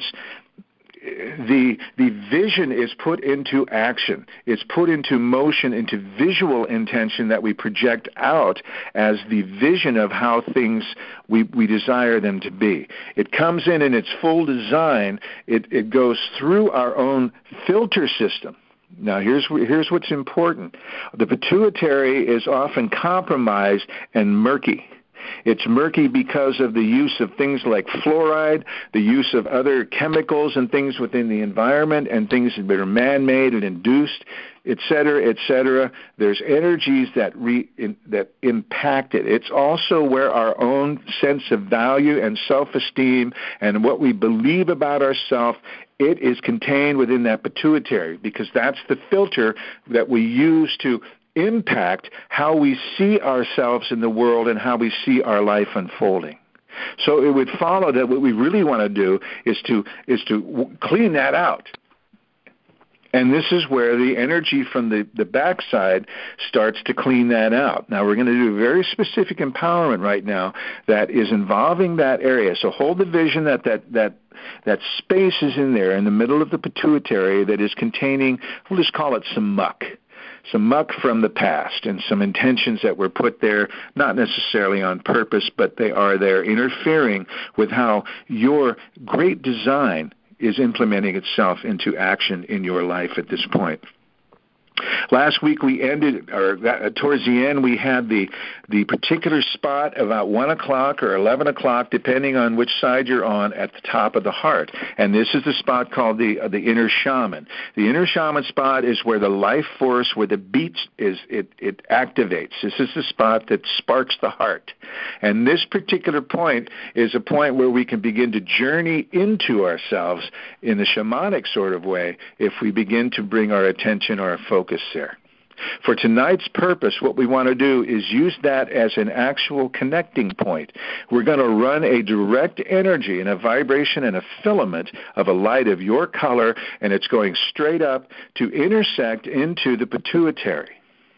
the vision is put into action. It's put into motion, into visual intention that we project out as the vision of how things we desire them to be. It comes in its full design. It goes through our own filter system. Now, here's what's important. The pituitary is often compromised and murky. It's murky because of the use of things like fluoride, the use of other chemicals and things within the environment, and things that are man-made and induced, et cetera, et cetera. There's energies that impact it. It's also where our own sense of value and self-esteem and what we believe about ourselves, it is contained within that pituitary, because that's the filter that we use to impact how we see ourselves in the world and how we see our life unfolding. So it would follow that what we really want to do is to clean that out. And this is where the energy from the backside starts to clean that out. Now, we're going to do a very specific empowerment right now that is involving that area. So hold the vision that space is in there in the middle of the pituitary that is containing, we'll just call it some muck from the past and some intentions that were put there, not necessarily on purpose, but they are there interfering with how your great design is implementing itself into action in your life at this point. Last week we ended, towards the end, we had the particular spot about 1 o'clock or 11 o'clock, depending on which side you're on, at the top of the heart. And this is the spot called the inner shaman. The inner shaman spot is where the life force, where the beat it activates. This is the spot that sparks the heart. And this particular point is a point where we can begin to journey into ourselves in the shamanic sort of way if we begin to bring our attention or our focus there. For tonight's purpose, what we want to do is use that as an actual connecting point. We're going to run a direct energy and a vibration and a filament of a light of your color, and it's going straight up to intersect into the pituitary.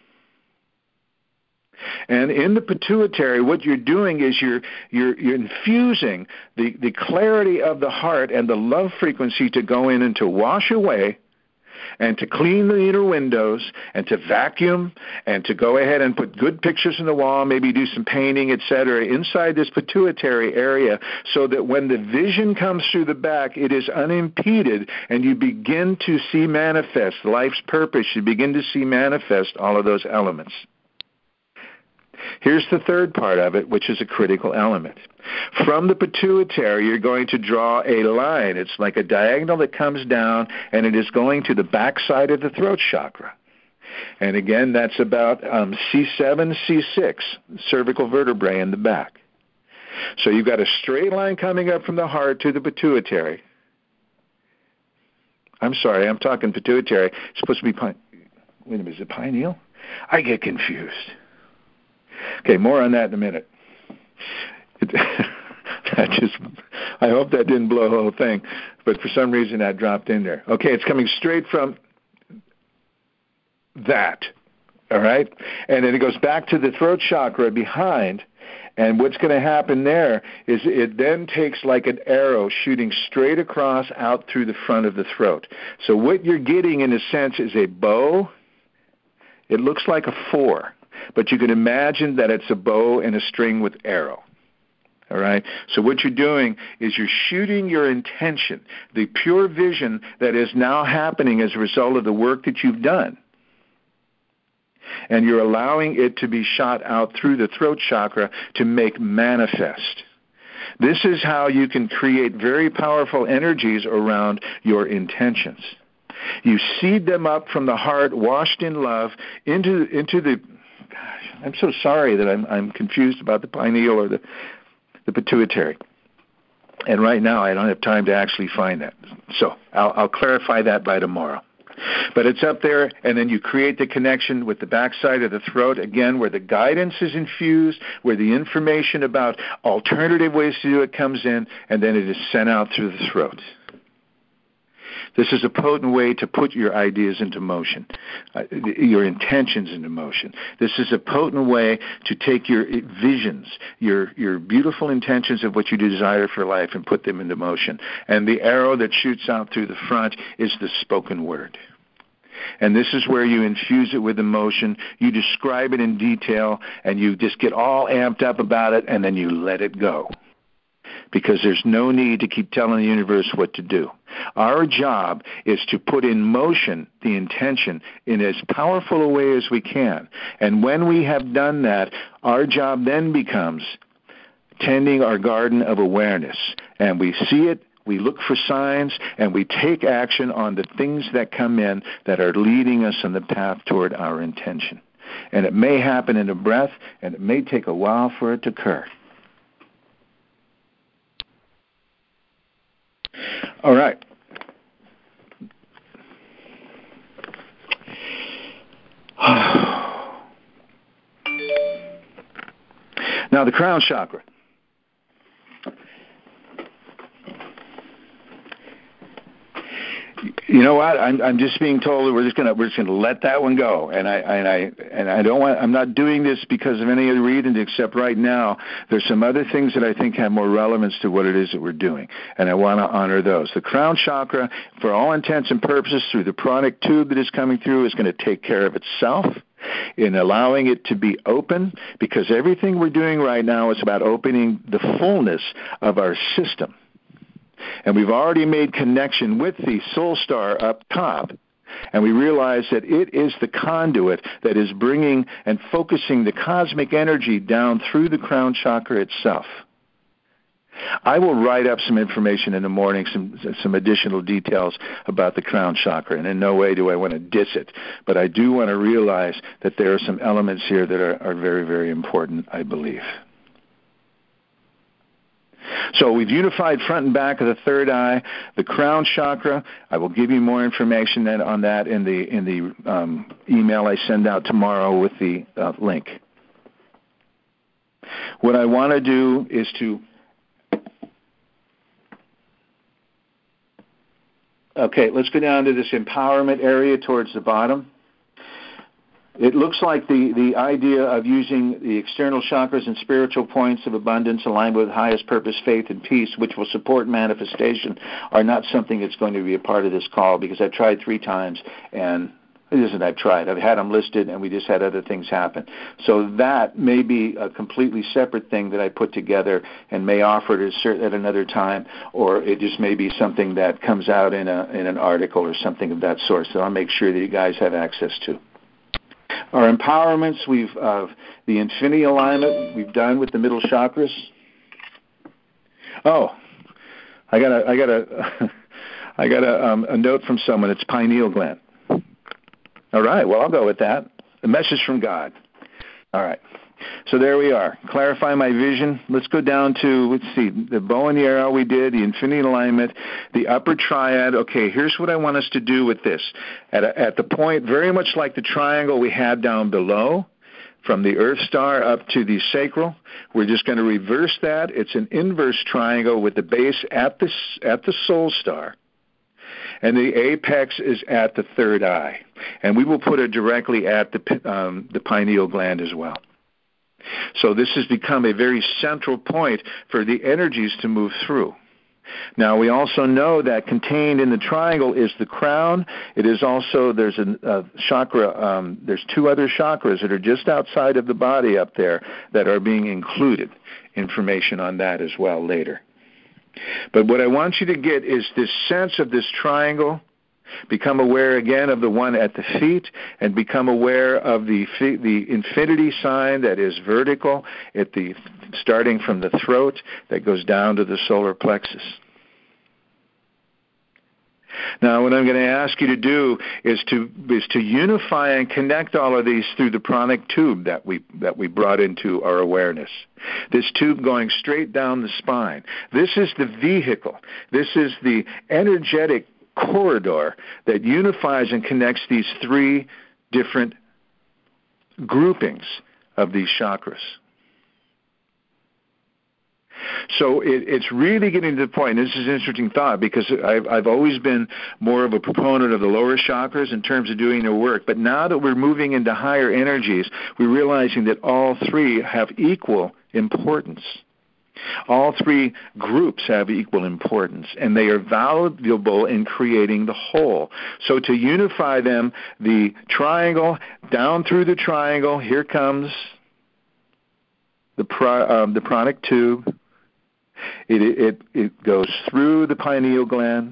And in the pituitary, what you're doing is you're infusing the clarity of the heart and the love frequency to go in and to wash away and to clean the inner windows, and to vacuum, and to go ahead and put good pictures on the wall, maybe do some painting, etc., inside this pituitary area, so that when the vision comes through the back, it is unimpeded, and you begin to see manifest life's purpose. You begin to see manifest all of those elements. Here's the third part of it, which is a critical element. From the pituitary, you're going to draw a line. It's like a diagonal that comes down, and it is going to the backside of the throat chakra. And again, that's about C7, C6, cervical vertebrae in the back. So you've got a straight line coming up from the heart to the pituitary. I'm sorry, I'm talking pituitary. It's supposed to be wait a minute, is it pineal? I get confused. Okay, more on that in a minute. I hope that didn't blow the whole thing, but for some reason that dropped in there. Okay, it's coming straight from that, all right? And then it goes back to the throat chakra behind, and what's going to happen there is it then takes like an arrow shooting straight across out through the front of the throat. So what you're getting, in a sense, is a bow. It looks like a 4. But you can imagine that it's a bow and a string with arrow. All right? So what you're doing is you're shooting your intention, the pure vision that is now happening as a result of the work that you've done. And you're allowing it to be shot out through the throat chakra to make manifest. This is how you can create very powerful energies around your intentions. You seed them up from the heart, washed in love, into the... Gosh, I'm so sorry that I'm confused about the pineal or the pituitary. And right now I don't have time to actually find that. So I'll clarify that by tomorrow. But it's up there, and then you create the connection with the backside of the throat, again, where the guidance is infused, where the information about alternative ways to do it comes in, and then it is sent out through the throat. This is a potent way to put your ideas into motion, your intentions into motion. This is a potent way to take your visions, your beautiful intentions of what you desire for life and put them into motion. And the arrow that shoots out through the front is the spoken word. And this is where you infuse it with emotion, you describe it in detail, and you just get all amped up about it, and then you let it go. Because there's no need to keep telling the universe what to do. Our job is to put in motion the intention in as powerful a way as we can. And when we have done that, our job then becomes tending our garden of awareness. And we see it, we look for signs, and we take action on the things that come in that are leading us on the path toward our intention. And it may happen in a breath, and it may take a while for it to occur. All right. Now the crown chakra. You know what? I'm just being told that we're just gonna let that one go, and I don't want. I'm not doing this because of any other reason except right now there's some other things that I think have more relevance to what it is that we're doing, and I want to honor those. The crown chakra, for all intents and purposes, through the pranic tube that is coming through, is going to take care of itself in allowing it to be open, because everything we're doing right now is about opening the fullness of our system. And we've already made connection with the soul star up top, and we realize that it is the conduit that is bringing and focusing the cosmic energy down through the crown chakra itself. I will write up some information in the morning, some additional details about the crown chakra, and in no way do I want to diss it, but I do want to realize that there are some elements here that are very, very important, I believe. So we've unified front and back of the third eye, the crown chakra. I will give you more information on that in the email I send out tomorrow with the link. What I want to do is to... Okay, let's go down to this empowerment area towards the bottom. It looks like the idea of using the external chakras and spiritual points of abundance aligned with highest purpose, faith, and peace, which will support manifestation, are not something that's going to be a part of this call, because I've tried 3 times, and it isn't I've tried. I've had them listed, and we just had other things happen. So that may be a completely separate thing that I put together and may offer it at another time, or it just may be something that comes out in an article or something of that sort. So I'll make sure that you guys have access to. Our empowerments, the infinity alignment we've done with the middle chakras. Oh, I got a note from someone. It's pineal gland. All right, well, I'll go with that. A message from God. All right. So there we are. Clarify my vision. Let's go down to, let's see, the bow and the arrow we did, the infinity alignment, the upper triad. Okay, here's what I want us to do with this. At the point, very much like the triangle we had down below, from the earth star up to the sacral, we're just going to reverse that. It's an inverse triangle with the base at the soul star, and the apex is at the third eye. And we will put it directly at the pineal gland as well. So this has become a very central point for the energies to move through. Now, we also know that contained in the triangle is the crown. It is also, there's a chakra, there's 2 other chakras that are just outside of the body up there that are being included. Information on that as well later. But what I want you to get is this sense of this triangle. Become aware again of the one at the feet, and become aware of the infinity sign that is vertical starting from the throat that goes down to the solar plexus. Now, what I'm going to ask you to do is to unify and connect all of these through the pranic tube that we brought into our awareness. This tube going straight down the spine. This is the vehicle. This is the energetic corridor that unifies and connects these three different groupings of these chakras. So it's really getting to the point, and this is an interesting thought, because I've always been more of a proponent of the lower chakras in terms of doing their work, but now that we're moving into higher energies, we're realizing that all three have equal importance. All three groups have equal importance, and they are valuable in creating the whole. So to unify them, the triangle, down through the triangle, here comes the pranic tube. It goes through the pineal gland.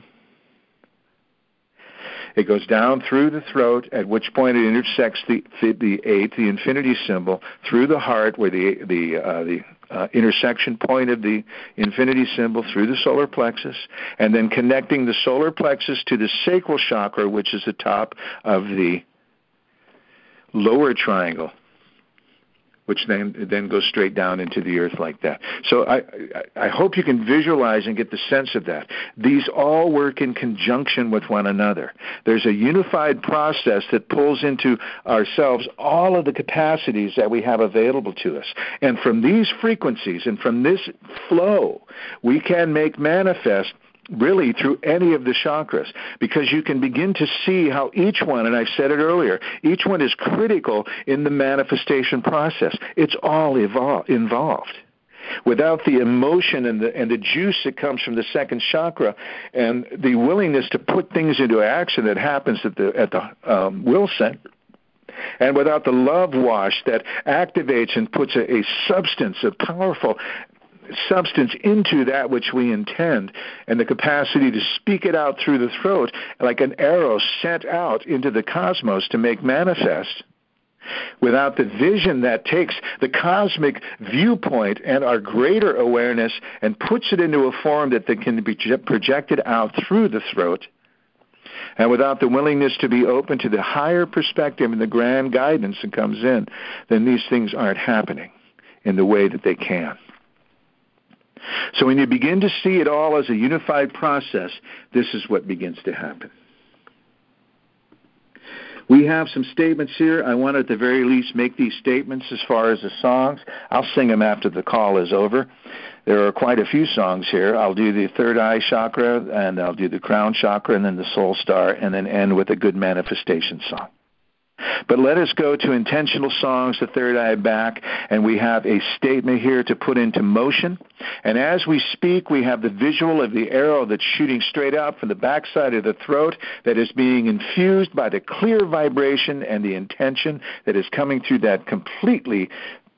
It goes down through the throat, at which point it intersects the eighth, the infinity symbol, through the heart, where the intersection point of the infinity symbol, through the solar plexus, and then connecting the solar plexus to the sacral chakra, which is the top of the lower triangle, which then goes straight down into the earth like that. So I hope you can visualize and get the sense of that. These all work in conjunction with one another. There's a unified process that pulls into ourselves all of the capacities that we have available to us. And from these frequencies and from this flow, we can make manifest really through any of the chakras, because you can begin to see how each one, and I've said it earlier, each one is critical in the manifestation process. It's all involved. Without the emotion and the juice that comes from the second chakra and the willingness to put things into action that happens at the will center, and without the love wash that activates and puts a substance, a powerful substance into that which we intend, and the capacity to speak it out through the throat like an arrow sent out into the cosmos to make manifest, without the vision that takes the cosmic viewpoint and our greater awareness and puts it into a form that can be projected out through the throat, and without the willingness to be open to the higher perspective and the grand guidance that comes in, then these things aren't happening in the way that they can. So when you begin to see it all as a unified process, this is what begins to happen. We have some statements here. I want to at the very least make these statements as far as the songs. I'll sing them after the call is over. There are quite a few songs here. I'll do the third eye chakra, and I'll do the crown chakra, and then the soul star, and then end with a good manifestation song. But let us go to intentional songs, the third eye back, and we have a statement here to put into motion. And as we speak, we have the visual of the arrow that's shooting straight out from the backside of the throat that is being infused by the clear vibration and the intention that is coming through that completely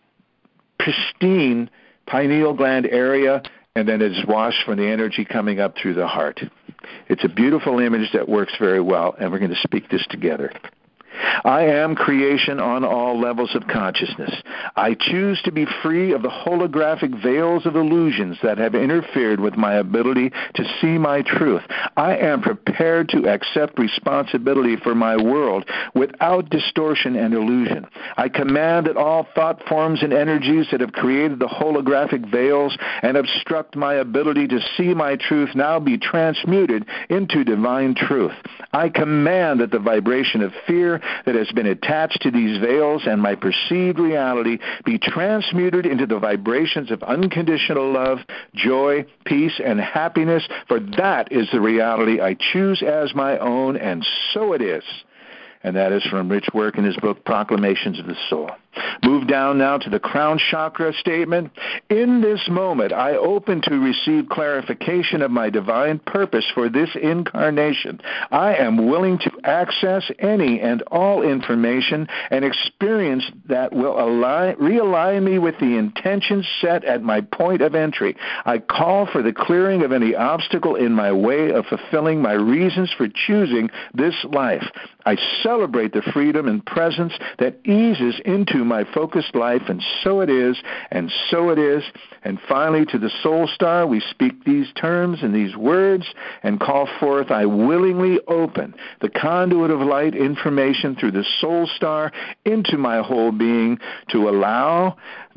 pristine pineal gland area, and then it's washed from the energy coming up through the heart. It's a beautiful image that works very well, and we're going to speak this together. I am creation on all levels of consciousness. I choose to be free of the holographic veils of illusions that have interfered with my ability to see my truth. I am prepared to accept responsibility for my world without distortion and illusion. I command that all thought forms and energies that have created the holographic veils and obstruct my ability to see my truth now be transmuted into divine truth. I command that the vibration of fear that has been attached to these veils and my perceived reality be transmuted into the vibrations of unconditional love, joy, peace, and happiness, for that is the reality I choose as my own, and so it is. And that is from Rich Work in his book, Proclamations of the Soul. Move down now to the crown chakra statement. In this moment, I open to receive clarification of my divine purpose for this incarnation. I am willing to access any and all information and experience that will realign me with the intentions set at my point of entry. I call for the clearing of any obstacle in my way of fulfilling my reasons for choosing this life. I celebrate the freedom and presence that eases into my focused life, and so it is, and so it is. And finally, to the soul star, we speak these terms and these words and call forth, I willingly open the conduit of light information through the soul star into my whole being to allow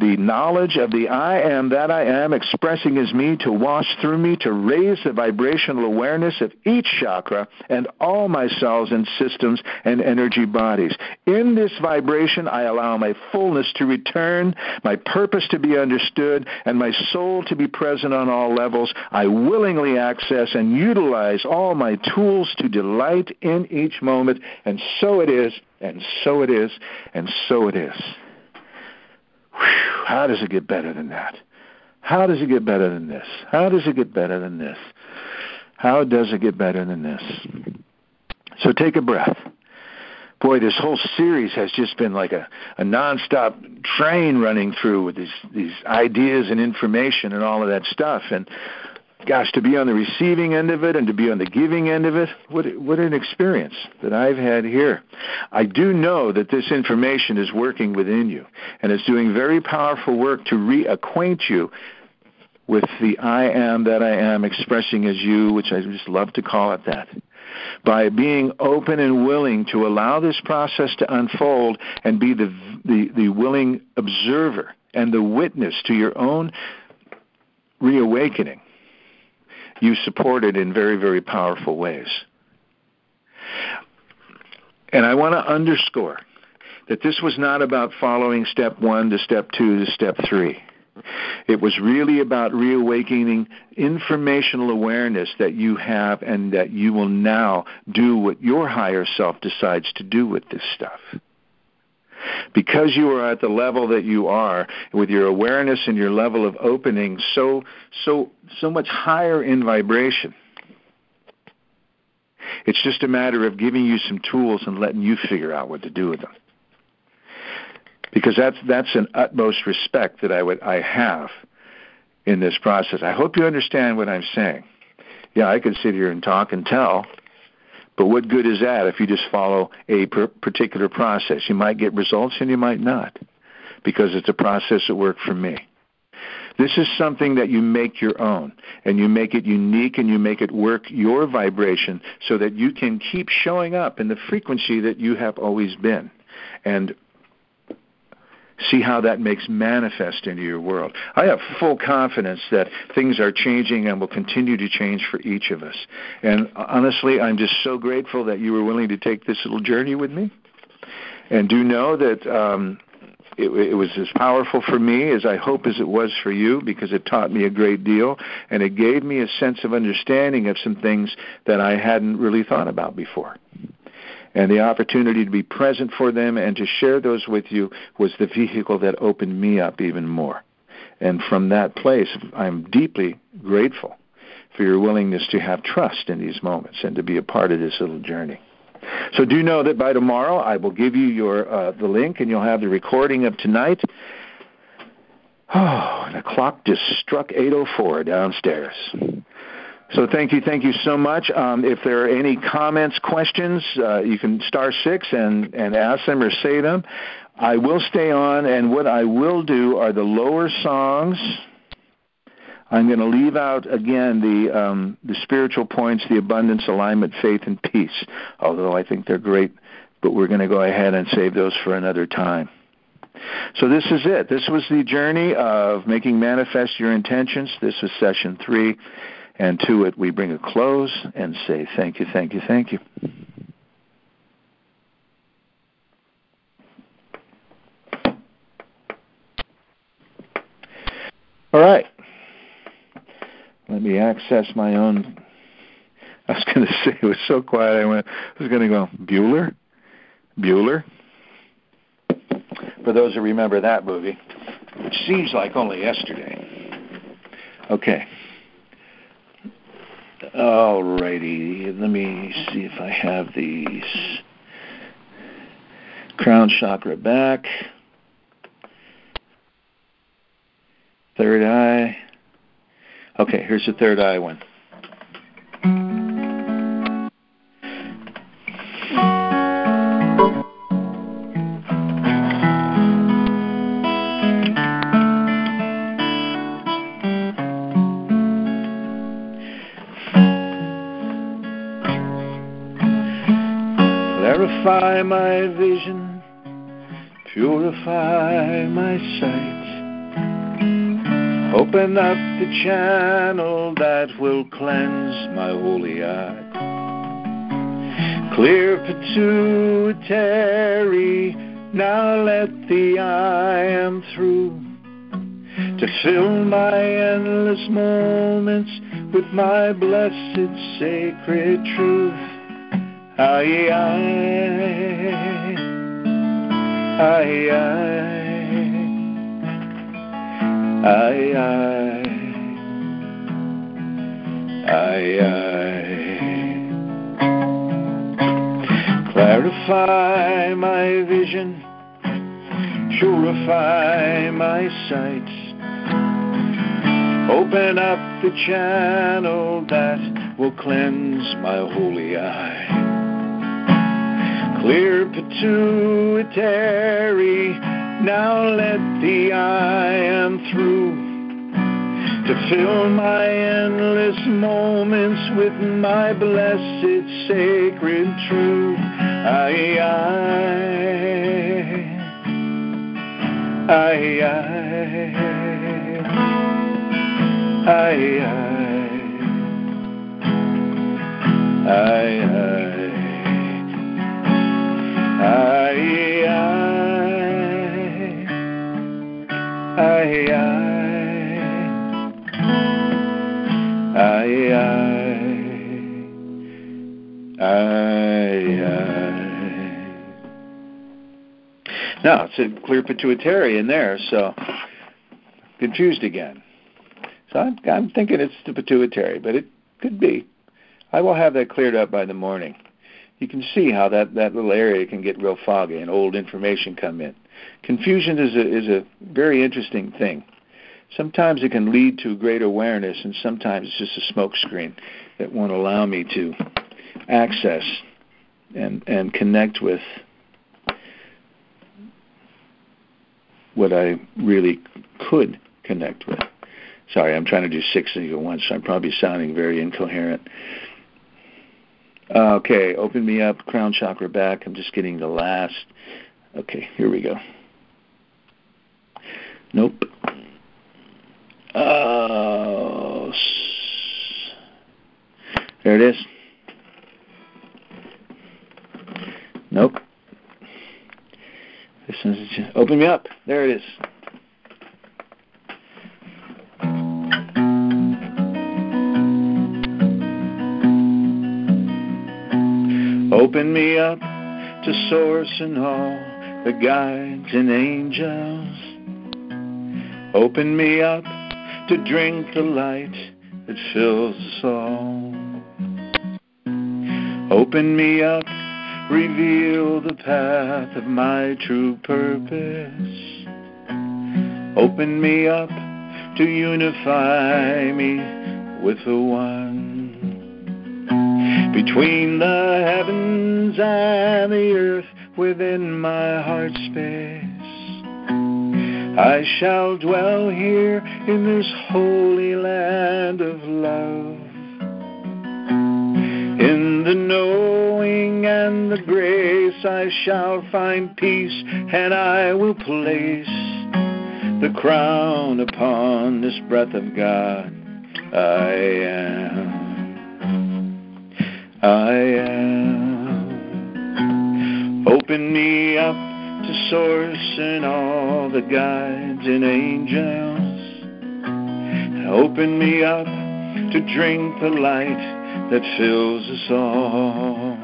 the knowledge of the I am that I am expressing as me to wash through me, to raise the vibrational awareness of each chakra and all my cells and systems and energy bodies. In this vibration, I allow my fullness to return, my purpose to be understood, and my soul to be present on all levels. I willingly access and utilize all my tools to delight in each moment, and so it is, and so it is, and so it is. Whew, how does it get better than that? How does it get better than this? How does it get better than this? How does it get better than this? So take a breath. Boy, this whole series has just been like a nonstop train running through with these ideas and information and all of that stuff. And gosh, to be on the receiving end of it and to be on the giving end of it, what an experience that I've had here. I do know that this information is working within you, and it's doing very powerful work to reacquaint you with the I am that I am expressing as you, which I just love to call it that. By being open and willing to allow this process to unfold and be the willing observer and the witness to your own reawakening, you support it in very, very powerful ways. And I want to underscore that this was not about following step 1 to step 2 to step 3. It was really about reawakening informational awareness that you have and that you will now do what your higher self decides to do with this stuff. Because you are at the level that you are, with your awareness and your level of opening so much higher in vibration, it's just a matter of giving you some tools and letting you figure out what to do with them. Because that's an utmost respect that I have in this process. I hope you understand what I'm saying. Yeah, I could sit here and talk and tell, but what good is that if you just follow a particular process? You might get results and you might not, because it's a process that worked for me. This is something that you make your own, and you make it unique, and you make it work your vibration so that you can keep showing up in the frequency that you have always been, and see how that makes manifest into your world. I have full confidence that things are changing and will continue to change for each of us. And honestly, I'm just so grateful that you were willing to take this little journey with me. And do know that it was as powerful for me as I hope as it was for you, because it taught me a great deal, and it gave me a sense of understanding of some things that I hadn't really thought about before. And the opportunity to be present for them and to share those with you was the vehicle that opened me up even more. And from that place, I'm deeply grateful for your willingness to have trust in these moments and to be a part of this little journey. So do know that by tomorrow I will give you the link, and you'll have the recording of tonight. Oh, the clock just struck 8:04 downstairs. So thank you so much. If there are any comments, questions, you can *6 and ask them or say them. I will stay on, and what I will do are the lower songs. I'm going to leave out, again, the spiritual points, the abundance, alignment, faith, and peace, although I think they're great, but we're going to go ahead and save those for another time. So this is it. This was the journey of making manifest your intentions. This was session 3. And to it, we bring a close and say thank you, thank you, thank you. All right. Let me access my own. I was going to say, it was so quiet, I was going to go, Bueller? Bueller? For those who remember that movie, which seems like only yesterday. Okay. All righty, let me see if I have these. Crown chakra back. Third eye. Okay, here's the third eye one. Clarify my vision, purify my sight. Open up the channel that will cleanse my holy eye. Clear pituitary, now let the I am through, to fill my endless moments with my blessed sacred truth. Aye, aye, aye, aye, aye, aye. Clarify my vision, purify my sight. Open up the channel that will cleanse my holy eye. Clear pituitary, now let the I am through, to fill my endless moments with my blessed sacred truth. Aye, aye, aye, aye, aye, Now, it's a clear pituitary in there, so confused again. So I'm thinking it's the pituitary, but it could be. I will have that cleared up by the morning. You can see how that little area can get real foggy and old information come in. Confusion is a very interesting thing. Sometimes it can lead to great awareness, and sometimes it's just a smoke screen that won't allow me to access and connect with what I really could connect with. Sorry, I'm trying to do 6 things at once, so I'm probably sounding very incoherent. Okay, open me up, crown chakra back. I'm just getting the last. Okay, here we go. Nope. There it is. Nope. This one's open me up. There it is. Open me up to source and all the guides and angels. Open me up to drink the light that fills us all. Open me up, reveal the path of my true purpose. Open me up to unify me with the one. Between the heavens and the earth, within my heart space, I shall dwell here in this holy land of love. In the knowing and the grace, I shall find peace, and I will place the crown upon this breath of God. I am. I am. Open me up to source and all the guides and angels. Open me up to drink the light that fills us all.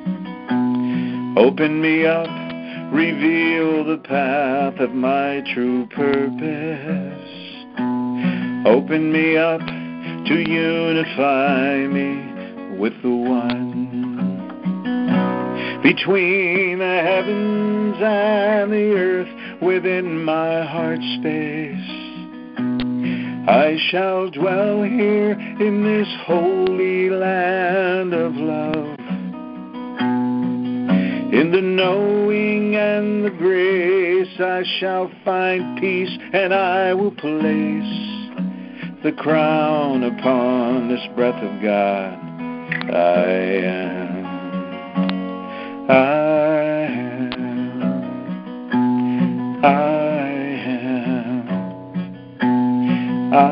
Open me up, reveal the path of my true purpose. Open me up to unify me with the one. Between the heavens and the earth, within my heart space, I shall dwell here in this holy land of love. In the knowing and the grace, I shall find peace, and I will place the crown upon this breath of God. I am. I am. I am. I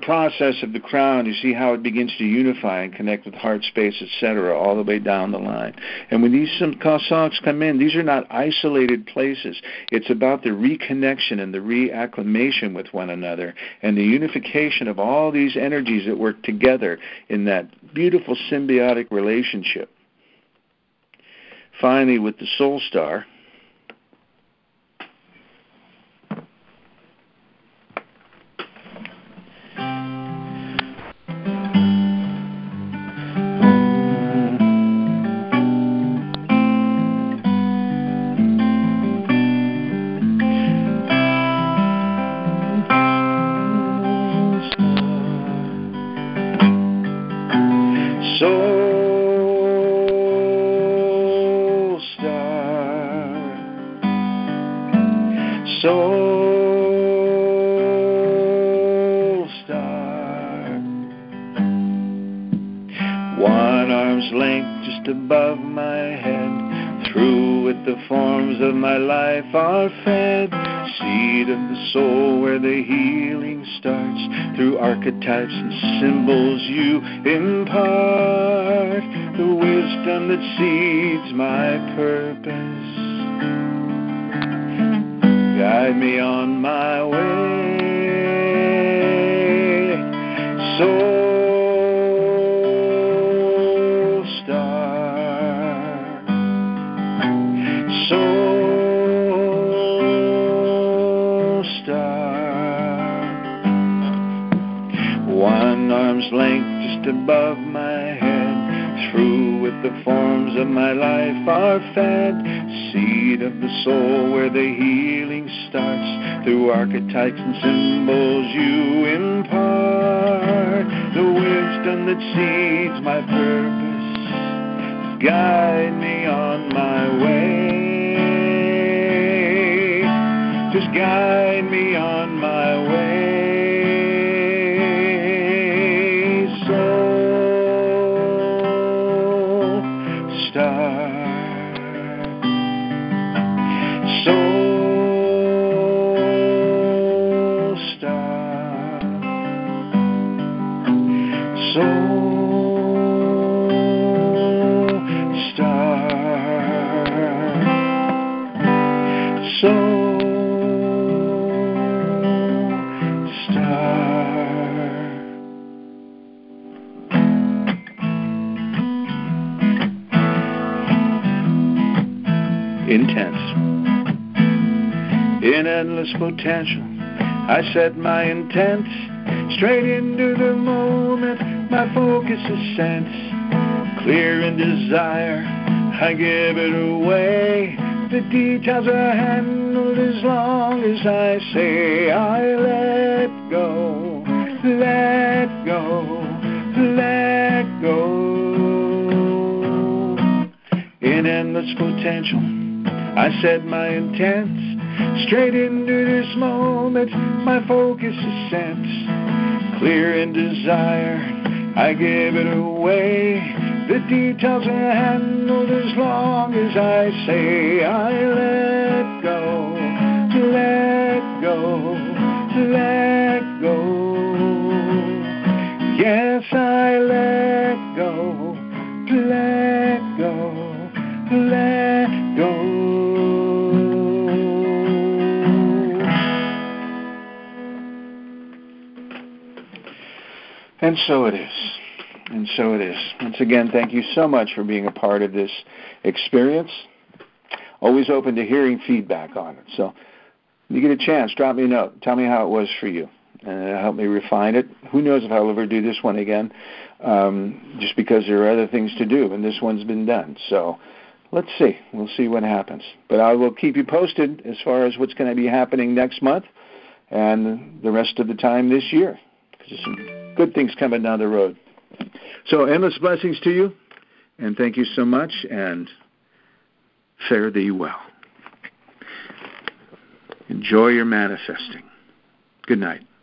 process of the crown, you see how it begins to unify and connect with heart space, etc., all the way down the line. And when these songs come in, these are not isolated places. It's about the reconnection and the reacclimation with one another and the unification of all these energies that work together in that beautiful symbiotic relationship. Finally, with the Soul Star, Soul Star, one arm's length just above my head, through with the forms of my life are fed, seed of the soul where the healing starts, through archetypes and symbols you impart, the wisdom that seeds my purpose. Guide me on my way, Soul Star, Soul Star, one arm's length just above my head, through with the forms of my life are fed, seed of the soul where the healing starts, through archetypes and symbols you impart, the wisdom that seeds my purpose, guide me on my way, just guide me on my way, Soul Star. Soul Star, Soul Star, Soul Star. Intense. In endless potential, I set my intent, straight into the moment, my focus is sense, clear in desire, I give it away, the details are handled as long as I say, I let go, let go, let go. In endless potential, I set my intent, straight into this moment, my focus is sent, clear in desire, I give it away, the details are handled as long as I say, I let go, let go, let go, yes, I let go, let go, let go. And so it is. And so it is. Once again, thank you so much for being a part of this experience. Always open to hearing feedback on it. So when you get a chance, drop me a note. Tell me how it was for you. And it'll help me refine it. Who knows if I'll ever do this one again, just because there are other things to do, and this one's been done. So let's see. We'll see what happens. But I will keep you posted as far as what's going to be happening next month and the rest of the time this year. There's some good things coming down the road. So endless blessings to you, and thank you so much, and fare thee well. Enjoy your manifesting. Good night.